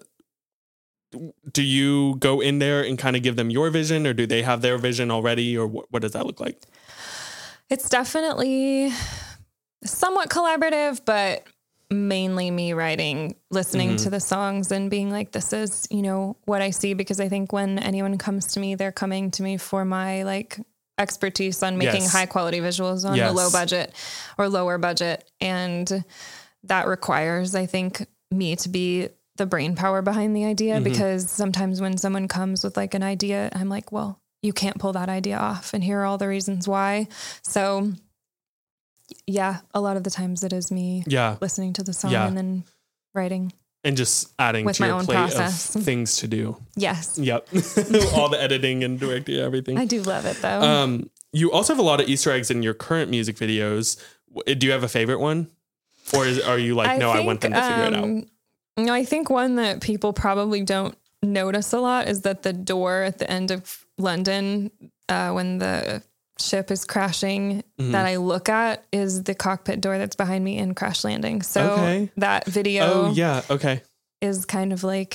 do you go in there and kind of give them your vision, or do they have their vision already, or what, what does that look like? It's definitely somewhat collaborative, but mainly me writing, listening mm-hmm. to the songs and being like, this is, you know, what I see. Because I think when anyone comes to me, they're coming to me for my like expertise on making yes. high quality visuals on yes. the low budget or lower budget. And that requires, I think, me to be the brain power behind the idea, mm-hmm. because sometimes when someone comes with like an idea, I'm like, well, you can't pull that idea off, and here are all the reasons why. So yeah, a lot of the times it is me yeah. listening to the song yeah. and then writing. And just adding with to my your own plate process. Of things to do. Yes. Yep. All the editing and directing, everything. I do love it though. Um, you also have a lot of Easter eggs in your current music videos. Do you have a favorite one? Or is, are you like, I no, think, I want them to figure um, it out? No, I think one that people probably don't notice a lot is that the door at the end of London, uh, when the ship is crashing, mm-hmm. that I look at is the cockpit door that's behind me in Crash Landing. So okay. that video oh, yeah. okay. is kind of like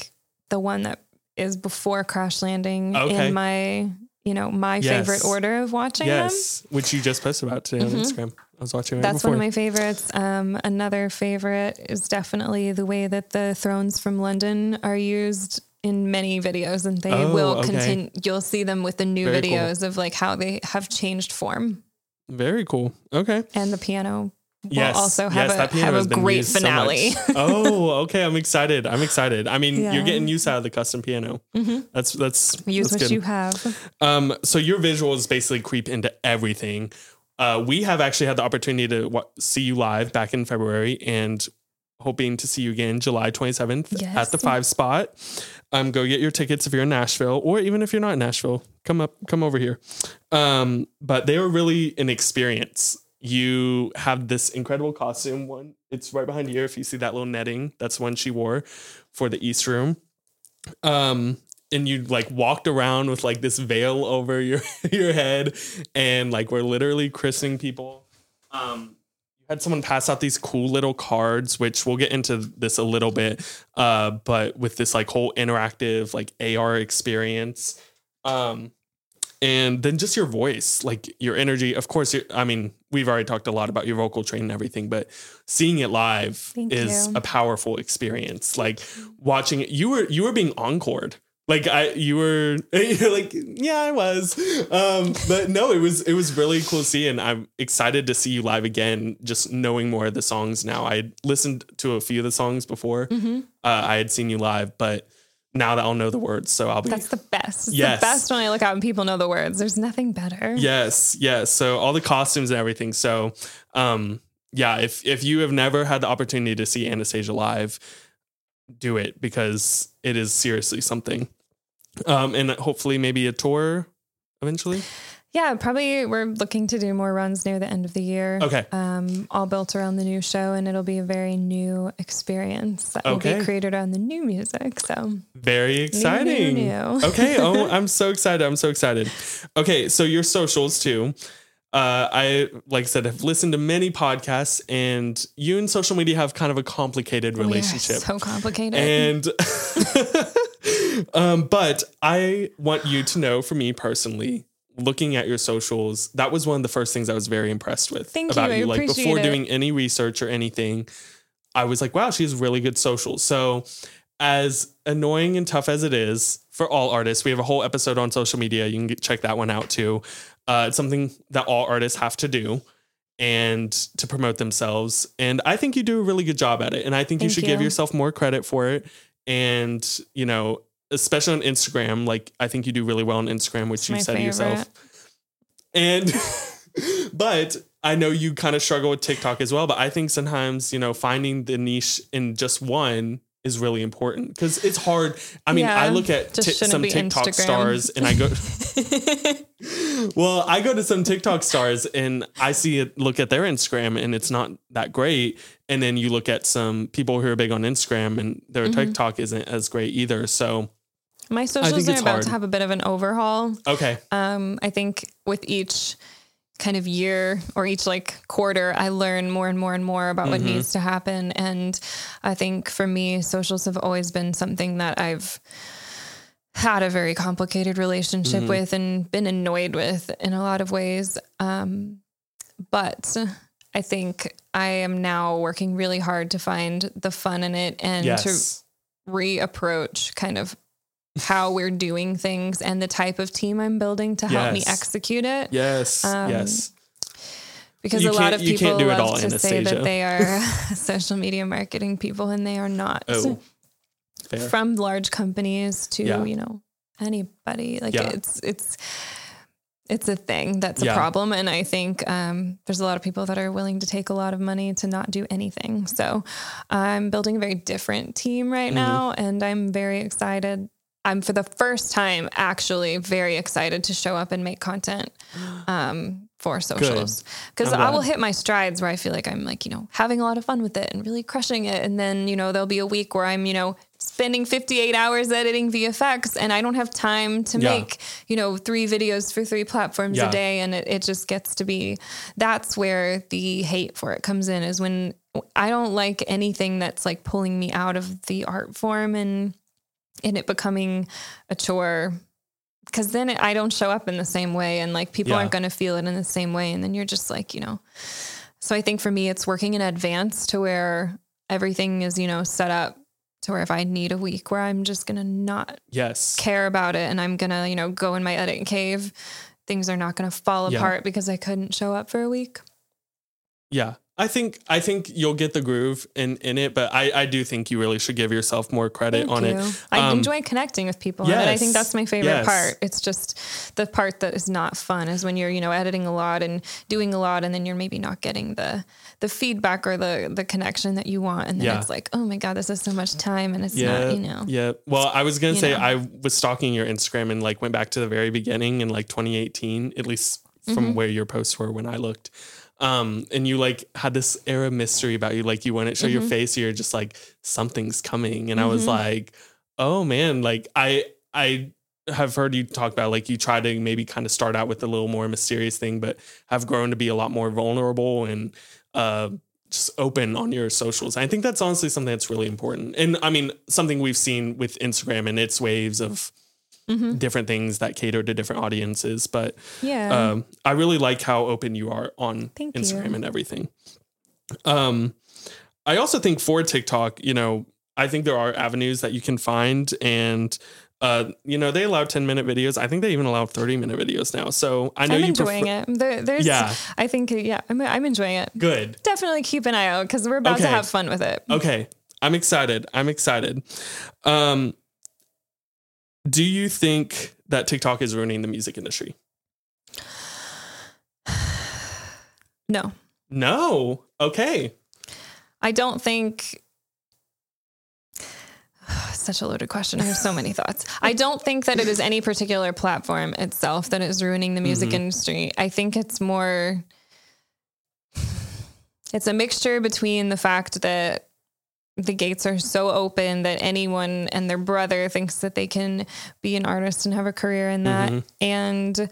the one that is before Crash Landing Okay. in my, you know, my Yes. favorite order of watching Yes, which you just posted about today Mm-hmm. on Instagram. I was watching right them. That's before. one of my favorites. Um, another favorite is definitely the way that the thrones from London are used in many videos, and they Oh, will okay. continue. You'll see them with the new Very cool. videos of like how they have changed form, Very cool. Okay. and the piano will Yes. also have yes, that a piano have has a been great used so finale. much. Oh, okay. I'm excited. I'm excited. I mean, Yeah. you're getting used out of the custom piano. Mhm. That's that's Use that's what good. you have. Um, so your visuals basically creep into everything. Uh, we have actually had the opportunity to wa see you live back in February, and hoping to see you again July twenty-seventh Yes. at the Five Spot. Um, go get your tickets if you're in Nashville, or even if you're not in Nashville, come up, come over here. Um, but they were really an experience. You have this incredible costume. One, it's right behind you. If you see that little netting, that's one she wore for the East Room. Um, and you like walked around with like this veil over your your head, and like we're literally christening people. Um, you had someone pass out these cool little cards, which we'll get into this a little bit. Uh, but with this like whole interactive like A R experience. Um, and then just your voice, like your energy. Of course, you're, I mean, we've already talked a lot about your vocal train and everything, but seeing it live Thank is you. a powerful experience. Like watching it, you were you were being encored. Like I, you were, you're like, yeah, I was. Um, but no, it was it was really cool to see, and I'm excited to see you live again. Just knowing more of the songs now. I had listened to a few of the songs before. Mm-hmm. Uh, I had seen you live, but now that I'll know the words, so I'll be. That's the best. It's Yes. the best when I look out and people know the words. There's nothing better. Yes, yes. So all the costumes and everything. So, um, yeah, if if you have never had the opportunity to see Anastasia live, do it, because it is seriously something. Um, and hopefully maybe a tour eventually. Yeah, probably we're looking to do more runs near the end of the year. Okay. Um, all built around the new show, and it'll be a very new experience that will Okay. be created around the new music. So Very exciting. new, new. Okay. Oh, I'm so excited. I'm so excited. Okay. So your socials too. Uh, I, like I said, have listened to many podcasts, and you and social media have kind of a complicated we are relationship. so complicated. And, um, but I want you to know, for me personally, looking at your socials, that was one of the first things I was very impressed with Thank about you. I you. Like appreciate before it. doing any research or anything, I was like, wow, she has really good socials. So as annoying and tough as it is for all artists, we have a whole episode on social media. You can get, check that one out too. Uh, it's something that all artists have to do and to promote themselves. And I think you do a really good job at it. And I think you Thank should give you. yourself more credit for it. And, you know, especially on Instagram, like I think you do really well on Instagram, which It's you my said favorite. yourself. And, but I know you kind of struggle with TikTok as well. But I think sometimes, you know, finding the niche in just one is really important, because it's hard. I mean, Yeah, I look at just ti- shouldn't some be TikTok Instagram. stars and I go, well, I go to some TikTok stars and I see it, look at their Instagram, and it's not that great. And then you look at some people who are big on Instagram and their Mm-hmm. TikTok isn't as great either. So, My think socials are it's about hard. to have a bit of an overhaul. okay. Um, I think with each kind of year or each like quarter, I learn more and more and more about what needs to happen. And I think for me, socials have always been something that I've had a very complicated relationship with and been annoyed with in a lot of ways. Um, but I think I am now working really hard to find the fun in it and Yes. to reapproach kind of how we're doing things and the type of team I'm building to help me Yes. execute it. Yes. Um, yes. Because You a lot can't- of you people can't do it love all, to say Anastasia. that they are social media marketing people, and they are not. Oh, fair. From large companies to, Yeah. you know, anybody. Like Yeah. it's it's it's a thing that's a Yeah. problem. And I think um, there's a lot of people that are willing to take a lot of money to not do anything. So I'm building a very different team right Mm-hmm. now, and I'm very excited. I'm for the first time actually very excited to show up and make content um, for socials, because I'm I will glad. hit my strides where I feel like I'm like, you know, having a lot of fun with it and really crushing it. And then, you know, there'll be a week where I'm, you know, spending fifty-eight hours editing V F X and I don't have time to Yeah. make, you know, three videos for three platforms Yeah. a day. And it, it just gets to be, that's where the hate for it comes in, is when I don't like anything that's like pulling me out of the art form and and it becoming a chore, because then it, I don't show up in the same way, and like people Yeah. aren't going to feel it in the same way. And then you're just like, you know, so I think for me, it's working in advance to where everything is, you know, set up to where if I need a week where I'm just going to not Yes. care about it, and I'm going to, you know, go in my edit cave, things are not going to fall Yeah. apart because I couldn't show up for a week. Yeah. I think I think you'll get the groove in, in it, but I, I do think you really should give yourself more credit Thank on you. it. I Um, enjoy connecting with people. And I yes, think that's my favorite yes. part. It's just the part that is not fun is when you're, you know, editing a lot and doing a lot, and then you're maybe not getting the the feedback or the the connection that you want. And then Yeah. it's like, oh my God, this is so much time, and it's Yeah, not, you know. yeah. Well, I was gonna You say know. I was stalking your Instagram and like went back to the very beginning in like twenty eighteen, at least from Mm-hmm. where your posts were when I looked. Um, and you like had this air of mystery about you, like you wouldn't show your Mm-hmm. face. You're just like something's coming, and I was like, oh man, like I I have heard you talk about like you try to maybe kind of start out with a little more mysterious thing, but have grown to be a lot more vulnerable and uh just open on your socials. I think that's honestly something that's really important. And I mean, something we've seen with Instagram and its waves of Mm-hmm. different things that cater to different audiences. But Yeah. um, I really like how open you are on Thank Instagram you. and everything. Um, I also think for TikTok, you know, I think there are avenues that you can find, and uh, you know, they allow ten minute videos. I think they even allow thirty minute videos now. So I know I'm you enjoying prefer- it. There, there's, Yeah. I think, yeah, I'm, I'm enjoying it. Good. Definitely keep an eye out because we're about to Okay. have fun with it. Okay. I'm excited. I'm excited. Um, do you think that TikTok is ruining the music industry? No, No. Okay. I don't think. Such a loaded question. I have so many thoughts. I don't think that it is any particular platform itself that is ruining the music industry. I think it's more, it's a mixture between the fact that the gates are so open that anyone and their brother thinks that they can be an artist and have a career in that. Mhm. And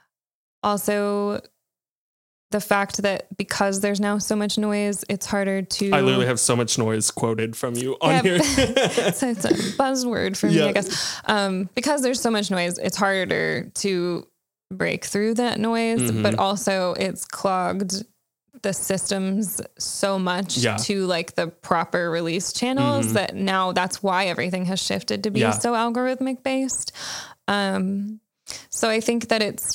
also the fact that because there's now so much noise, it's harder to... I literally have so much noise quoted from you on Yeah, here. so it's a buzzword for me, Yeah. I guess. Um, because there's so much noise, it's harder to break through that noise, Mhm. but also it's clogged the systems so much Yeah. to like the proper release channels Mhm. that now that's why everything has shifted to be Yeah. so algorithmic based. Um, so I think that it's,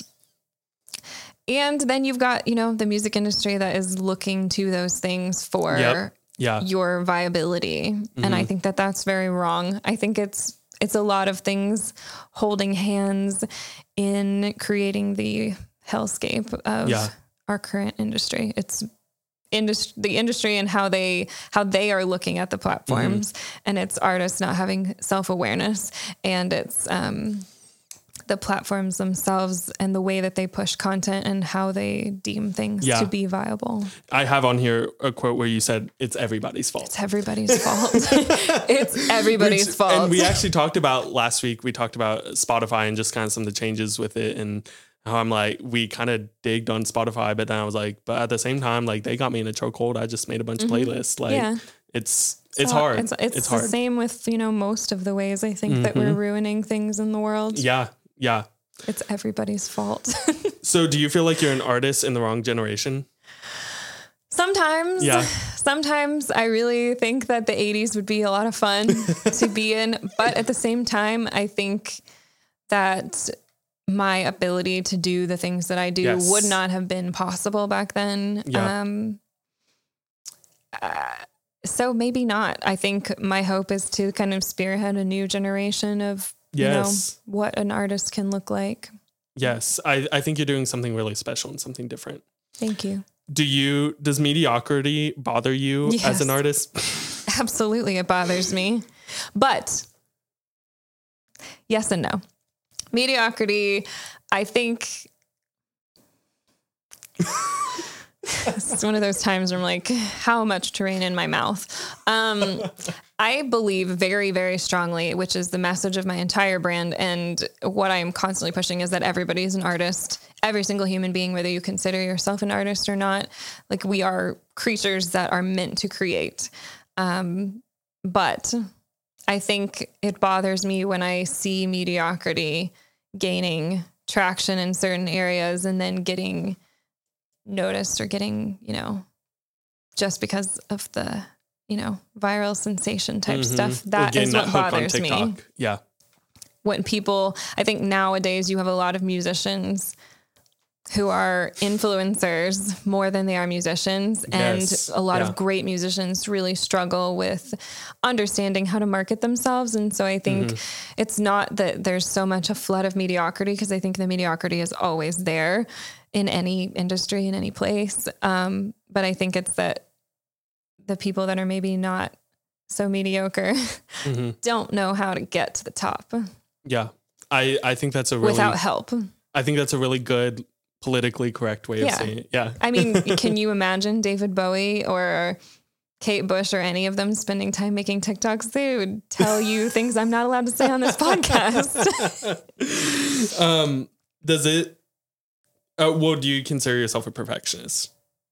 and then you've got, you know, the music industry that is looking to those things for Yep. Yeah. your viability. And I think that that's very wrong. I think it's, it's a lot of things holding hands in creating the hellscape of Yeah. our current industry. It's industry, the industry and how they, how they are looking at the platforms, and it's artists not having self-awareness, and it's, um, the platforms themselves and the way that they push content and how they deem things Yeah. to be viable. I have on here a quote where you said it's everybody's fault. It's everybody's fault. It's everybody's Which- fault. And we actually talked about last week, we talked about Spotify and just kind of some of the changes with it, and how I'm like, we kind of digged on Spotify, but then I was like, but at the same time, like they got me in a chokehold. I just made a bunch of playlists. Like Yeah. it's, it's So hard. It's, it's, It's the hard. same with, you know, most of the ways I think that we're ruining things in the world. Yeah. Yeah. It's everybody's fault. So do you feel like you're an artist in the wrong generation? Sometimes, Yeah. sometimes I really think that the eighties would be a lot of fun to be in. But at the same time, I think that my ability to do the things that I do Yes. would not have been possible back then. Yeah. Um, uh, so maybe not. I think my hope is to kind of spearhead a new generation of, Yes. you know, what an artist can look like. Yes. I, I think you're doing something really special and something different. Thank you. Do you, does mediocrity bother you as Yes. an artist? Absolutely, it bothers me. But yes and no. Mediocrity, I think it's one of those times where I'm like, how much to rein in my mouth? Um, I believe very, very strongly, which is the message of my entire brand. And what I am constantly pushing is that everybody is an artist. Every single human being, whether you consider yourself an artist or not, like we are creatures that are meant to create. Um, but I think it bothers me when I see mediocrity gaining traction in certain areas and then getting noticed or getting, you know, just because of the, you know, viral sensation type Mm-hmm. stuff. That is that what hook on bothers me. TikTok. Yeah. When people, I think nowadays you have a lot of musicians who are influencers more than they are musicians. Yes. And a lot Yeah. of great musicians really struggle with understanding how to market themselves. And so I think Mm-hmm. it's not that there's so much a flood of mediocrity, because I think the mediocrity is always there in any industry, in any place. Um, but I think it's that the people that are maybe not so mediocre Mm-hmm. don't know how to get to the top Yeah. I, I think that's a really, without help. I think that's a really good politically correct way of Yeah. saying it. Yeah. I mean, can you imagine David Bowie or Kate Bush or any of them spending time making TikToks? They would tell you things I'm not allowed to say on this podcast. um, does it, uh, well, do you consider yourself a perfectionist?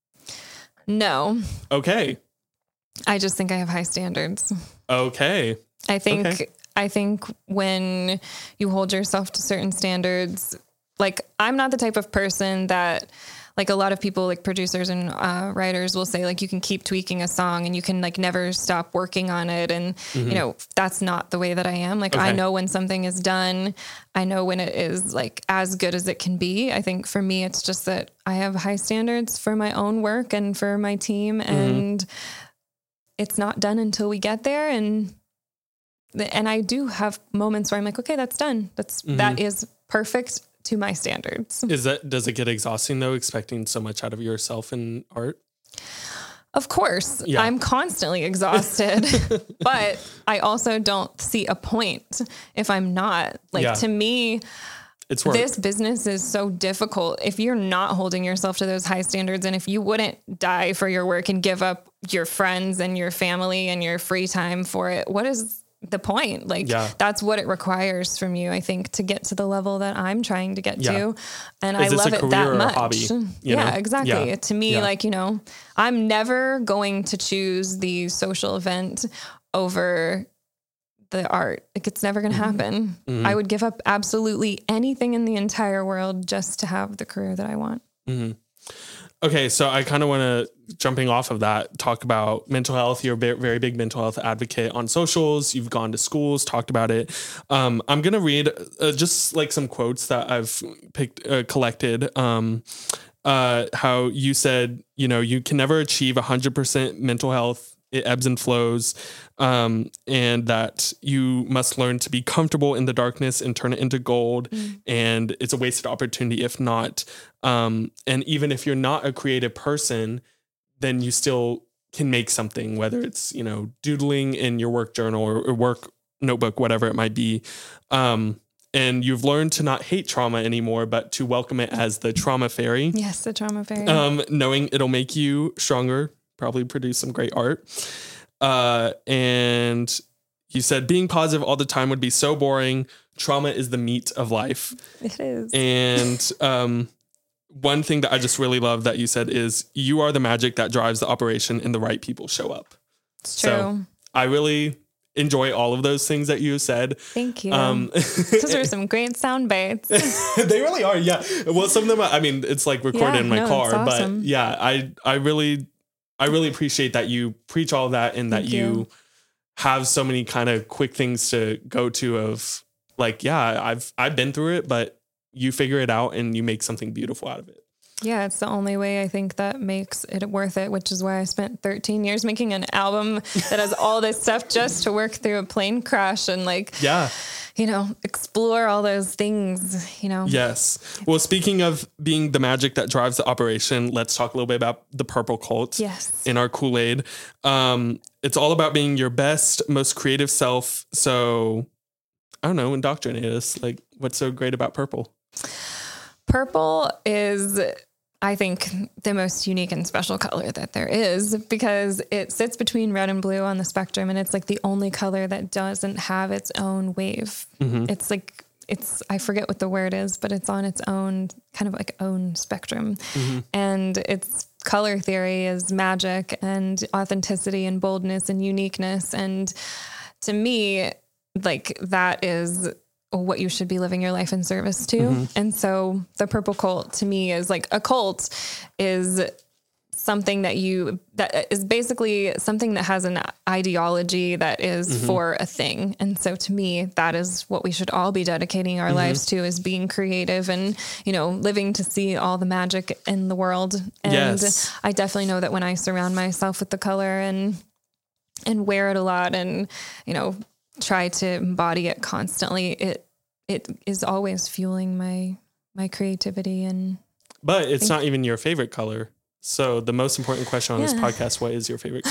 No, Okay. I just think I have high standards. Okay. I think, Okay. I think when you hold yourself to certain standards, like I'm not the type of person that, like a lot of people, like producers and uh, writers will say, like, you can keep tweaking a song and you can like never stop working on it. And, Mm-hmm. you know, that's not the way that I am. Like, I Okay. know when something is done. I know when it is like as good as it can be. I think for me, it's just that I have high standards for my own work and for my team. Mm-hmm. And it's not done until we get there. And, and I do have moments where I'm like, okay, that's done. That's, Mm-hmm. that is perfect to my standards. Is that, does it get exhausting though, expecting so much out of yourself in art? Of course, Yeah. I'm constantly exhausted, but I also don't see a point if I'm not. Like, Yeah. to me, It's work. this business is so difficult. If you're not holding yourself to those high standards, and if you wouldn't die for your work and give up your friends and your family and your free time for it, what is the point? Like, Yeah. that's what it requires from you, I think, to get to the level that I'm trying to get Yeah. to. And Is I this love a it career that or a much. hobby, you yeah, know? exactly. Yeah. To me, Yeah. like, you know, I'm never going to choose the social event over the art. Like, it's never going to happen. Mm-hmm. I would give up absolutely anything in the entire world just to have the career that I want. Mm-hmm. Okay, so I kind of want to, jumping off of that, talk about mental health. You're a very, very big mental health advocate on socials. You've gone to schools, talked about it. Um, I'm going to read uh, just like some quotes that I've picked, uh, collected. Um, uh, how you said, you know, you can never achieve one hundred percent mental health. It ebbs and flows. Um, and that you must learn to be comfortable in the darkness and turn it into gold. Mm. And it's a wasted opportunity if not. Um, and even if you're not a creative person, then you still can make something, whether it's, you know, doodling in your work journal or, or work notebook, whatever it might be. Um, and you've learned to not hate trauma anymore, but to welcome it as the trauma fairy. Yes, the trauma fairy. Um, knowing it'll make you stronger, probably produce some great art. Uh, and you said being positive all the time would be so boring. Trauma is the meat of life. It is. And um, one thing that I just really love that you said is you are the magic that drives the operation and the right people show up. It's true. So I really enjoy all of those things that you said. Thank you. Um, Those are some great sound bites. They really are. Yeah. Well, some of them, I mean, it's like recorded Yeah, in my no, car, it's awesome. but yeah, I, I really, I really appreciate that you preach all that and that Thank you. you. have so many kind of quick things to go to of like, yeah, I've, I've been through it, but you figure it out and you make something beautiful out of it. Yeah, it's the only way I think that makes it worth it, which is why I spent thirteen years making an album that has all this stuff just to work through a plane crash and like, Yeah. you know, explore all those things, you know. Yes. Well, speaking of being the magic that drives the operation, let's talk a little bit about the Purple Cult. Yes. In our Kool-Aid. Um, it's all about being your best, most creative self. So I don't know, indoctrinate us. Like, what's so great about purple? Purple is, I think, the most unique and special color that there is because it sits between red and blue on the spectrum. And it's like the only color that doesn't have its own wave. Mm-hmm. It's like, it's, I forget what the word is, but it's on its own kind of like own spectrum. Mm-hmm. And its color theory is magic and authenticity and boldness and uniqueness. And to me, like that is what you should be living your life in service to. Mm-hmm. And so the purple cult to me is like a cult is something that you, that is basically something that has an ideology that is mm-hmm. for a thing. And so to me, that is what we should all be dedicating our mm-hmm. lives to, is being creative and, you know, living to see all the magic in the world. And yes. I definitely know that when I surround myself with the color and, and wear it a lot and, you know, try to embody it constantly, it, it is always fueling my, my creativity. And, but it's not even your favorite color. So the most important question on yeah. this podcast, what is your favorite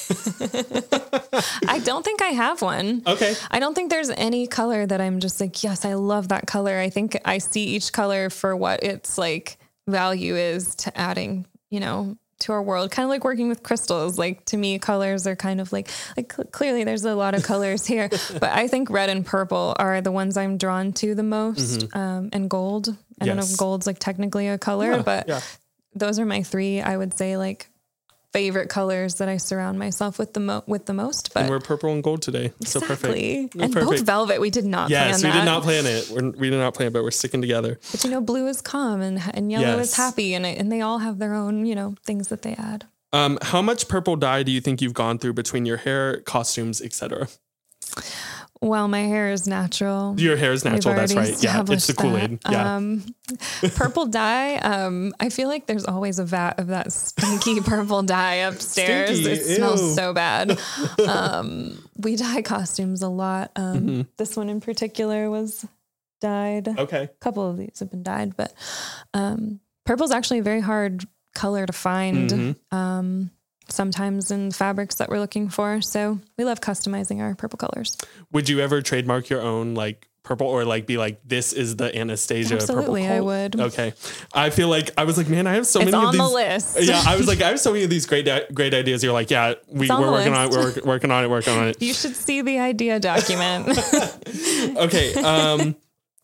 color? I don't think I have one. Okay. I don't think there's any color that I'm just like, yes, I love that color. I think I see each color for what its like value is to adding, you know, to our world. Kind of like working with crystals. Like to me, colors are kind of like, like cl- clearly there's a lot of colors here, but I think red and purple are the ones I'm drawn to the most. Mm-hmm. Um, and gold. I yes. don't know if gold's like technically a color, yeah, but yeah. those are my three, I would say, like favorite colors that I surround myself with the mo- with the most. But and we're purple and gold today. Exactly. So perfect. And perfect. both velvet. We did not yes, plan that. Yes, we did not plan it. We're, we did not plan it, but we're sticking together. But you know, blue is calm and, and yellow yes. is happy. And, and they all have their own, you know, things that they add. Um, how much purple dye do you think you've gone through between your hair, costumes, et cetera? Well, my hair is natural. Your hair is natural. That's right. Yeah. It's the Kool-Aid. Yeah. Um, purple dye. Um, I feel like there's always a vat of that stinky purple dye upstairs. Stinky. It Ew. smells so bad. Um, we dye costumes a lot. Um, mm-hmm. This one in particular was dyed. Okay. A couple of these have been dyed, but, um, purple is actually a very hard color to find. Mm-hmm. Um, sometimes in fabrics that we're looking for. So we love customizing our purple colors. Would you ever trademark your own like purple or like be like, this is the Anastasia Absolutely, purple cult? I would. Okay. I feel like, I was like, man, I have so it's many on of these. the list. Yeah. I was like, I have so many of these great, great ideas. You're like, yeah, we, we're working list. on it. We're work, working on it, working on it. You should see the idea document. Okay. Um,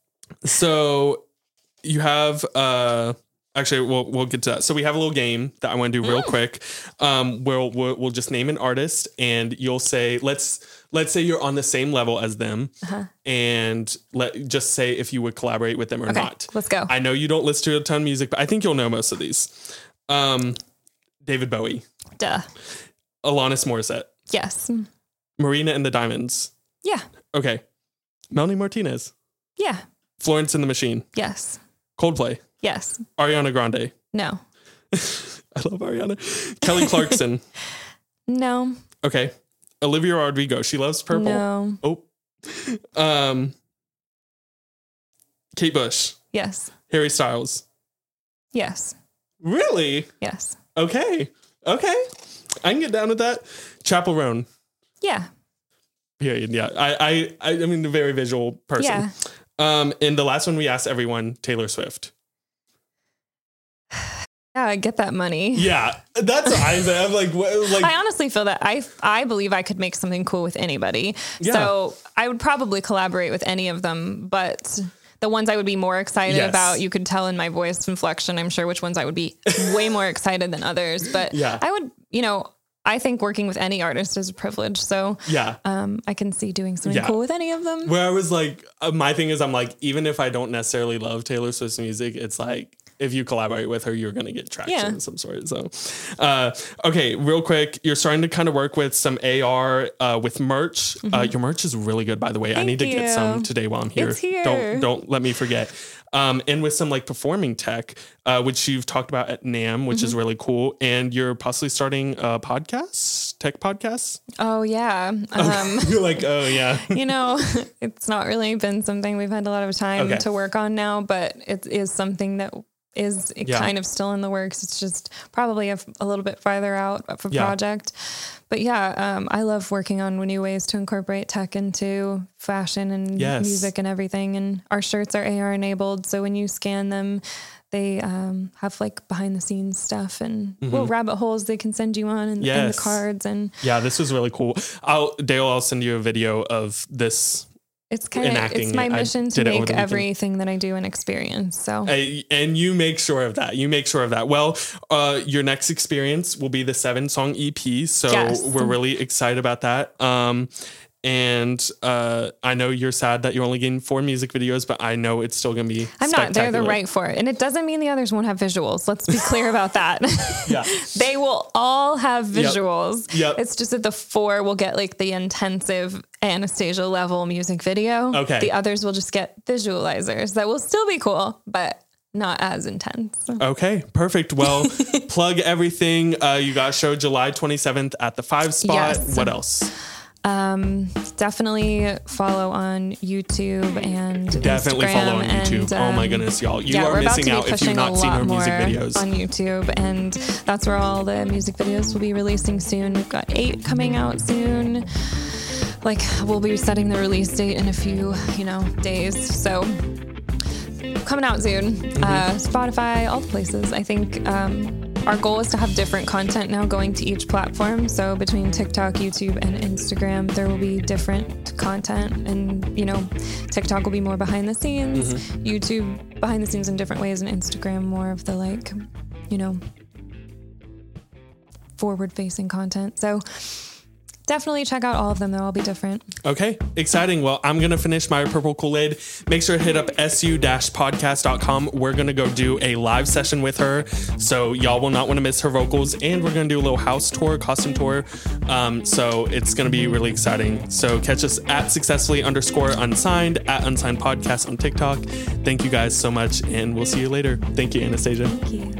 so you have, uh, Actually, we'll we'll get to that. So we have a little game that I want to do real mm. quick. Um, we'll, we'll we'll just name an artist, and you'll say let's let's say you're on the same level as them, uh-huh. and let just say if you would collaborate with them or okay, not. Let's go. I know you don't listen to a ton of music, but I think you'll know most of these. Um, David Bowie, duh. Alanis Morissette, yes. Marina and the Diamonds, yeah. Okay. Melanie Martinez, yeah. Florence and the Machine, yes. Coldplay. Yes. Ariana Grande. No. I love Ariana. Kelly Clarkson. No. Okay. Olivia Rodrigo. She loves purple. No. Oh. Um. Kate Bush. Yes. Harry Styles. Yes. Really? Yes. Okay. Okay. I can get down with that. Chappell Roan. Yeah. Period. Yeah. I, I, I, I mean, a very visual person. Yeah. Um, and the last one we asked everyone, Taylor Swift. Yeah, I get that money. Yeah, that's what I say. I'm like, what, like, I honestly feel that I, I believe I could make something cool with anybody. Yeah. So I would probably collaborate with any of them, but the ones I would be more excited yes. about, you could tell in my voice inflection, I'm sure which ones I would be way more excited than others. But yeah. I would, you know, I think working with any artist is a privilege. So yeah, um, I can see doing something yeah. cool with any of them. Where I was like, uh, my thing is, I'm like, even if I don't necessarily love Taylor Swift's music, it's like, if you collaborate with her, you're going to get traction yeah. of some sort. So, uh, okay, real quick, you're starting to kind of work with some A R uh, with merch. Mm-hmm. Uh, your merch is really good, by the way. Thank I need to you. get some today while I'm here. It's here. Don't don't let me forget. Um, and with some like performing tech, uh, which you've talked about at NAMM, which mm-hmm. is really cool. And you're possibly starting a podcast, tech podcast. Oh yeah. Um, you're like, oh yeah. You know, it's not really been something we've had a lot of time okay. to work on now, but it is something that is yeah. kind of still in the works. It's just probably a, a little bit farther out of a yeah. project. But yeah, um, I love working on new ways to incorporate tech into fashion and yes. music and everything. And our shirts are A R enabled. So when you scan them, they um, have like behind the scenes stuff and mm-hmm. little rabbit holes they can send you on and, yes. and the cards. And yeah, this was really cool. I'll Dale, I'll send you a video of this. It's kind of, it's my mission to make everything that I do an experience. So, uh, and you make sure of that. You make sure of that. Well, uh, your next experience will be the seven song E P. So yes. we're really excited about that. Um, And uh, I know you're sad that you're only getting four music videos, but I know it's still going to be I'm not. They're the right for it. And it doesn't mean the others won't have visuals. Let's be clear about that. Yeah. They will all have visuals. Yep. Yep. It's just that the four will get like the intensive Anastasia level music video. Okay. The others will just get visualizers that will still be cool, but not as intense. Okay, perfect. Well, plug everything. Uh, you got a show July twenty-seventh at the Five Spot. Yes. What else? Um, definitely follow on YouTube and Definitely Instagram follow on YouTube. And, um, oh my goodness, y'all. You yeah, are we're about missing to be out if you've pushing not a seen lot our music more videos. on YouTube, and that's where all the music videos will be releasing soon. We've got eight coming out soon. Like, we'll be setting the release date in a few, you know, days. So coming out soon. Mm-hmm. Uh, Spotify, all the places. I think um, our goal is to have different content now going to each platform. So between TikTok, YouTube, and Instagram, there will be different content. And, you know, TikTok will be more behind the scenes, mm-hmm. YouTube behind the scenes in different ways, and Instagram more of the, like, you know, forward-facing content. So definitely check out all of them. They'll all be different. Okay, exciting. Well, I'm going to finish my Purple Kool-Aid. Make sure to hit up S U podcast dot com. We're going to go do a live session with her. So y'all will not want to miss her vocals. And we're going to do a little house tour, costume tour. Um, so it's going to be really exciting. So catch us at successfully underscore unsigned, at unsigned podcast on TikTok. Thank you guys so much. And we'll see you later. Thank you, Anastasia. Thank you.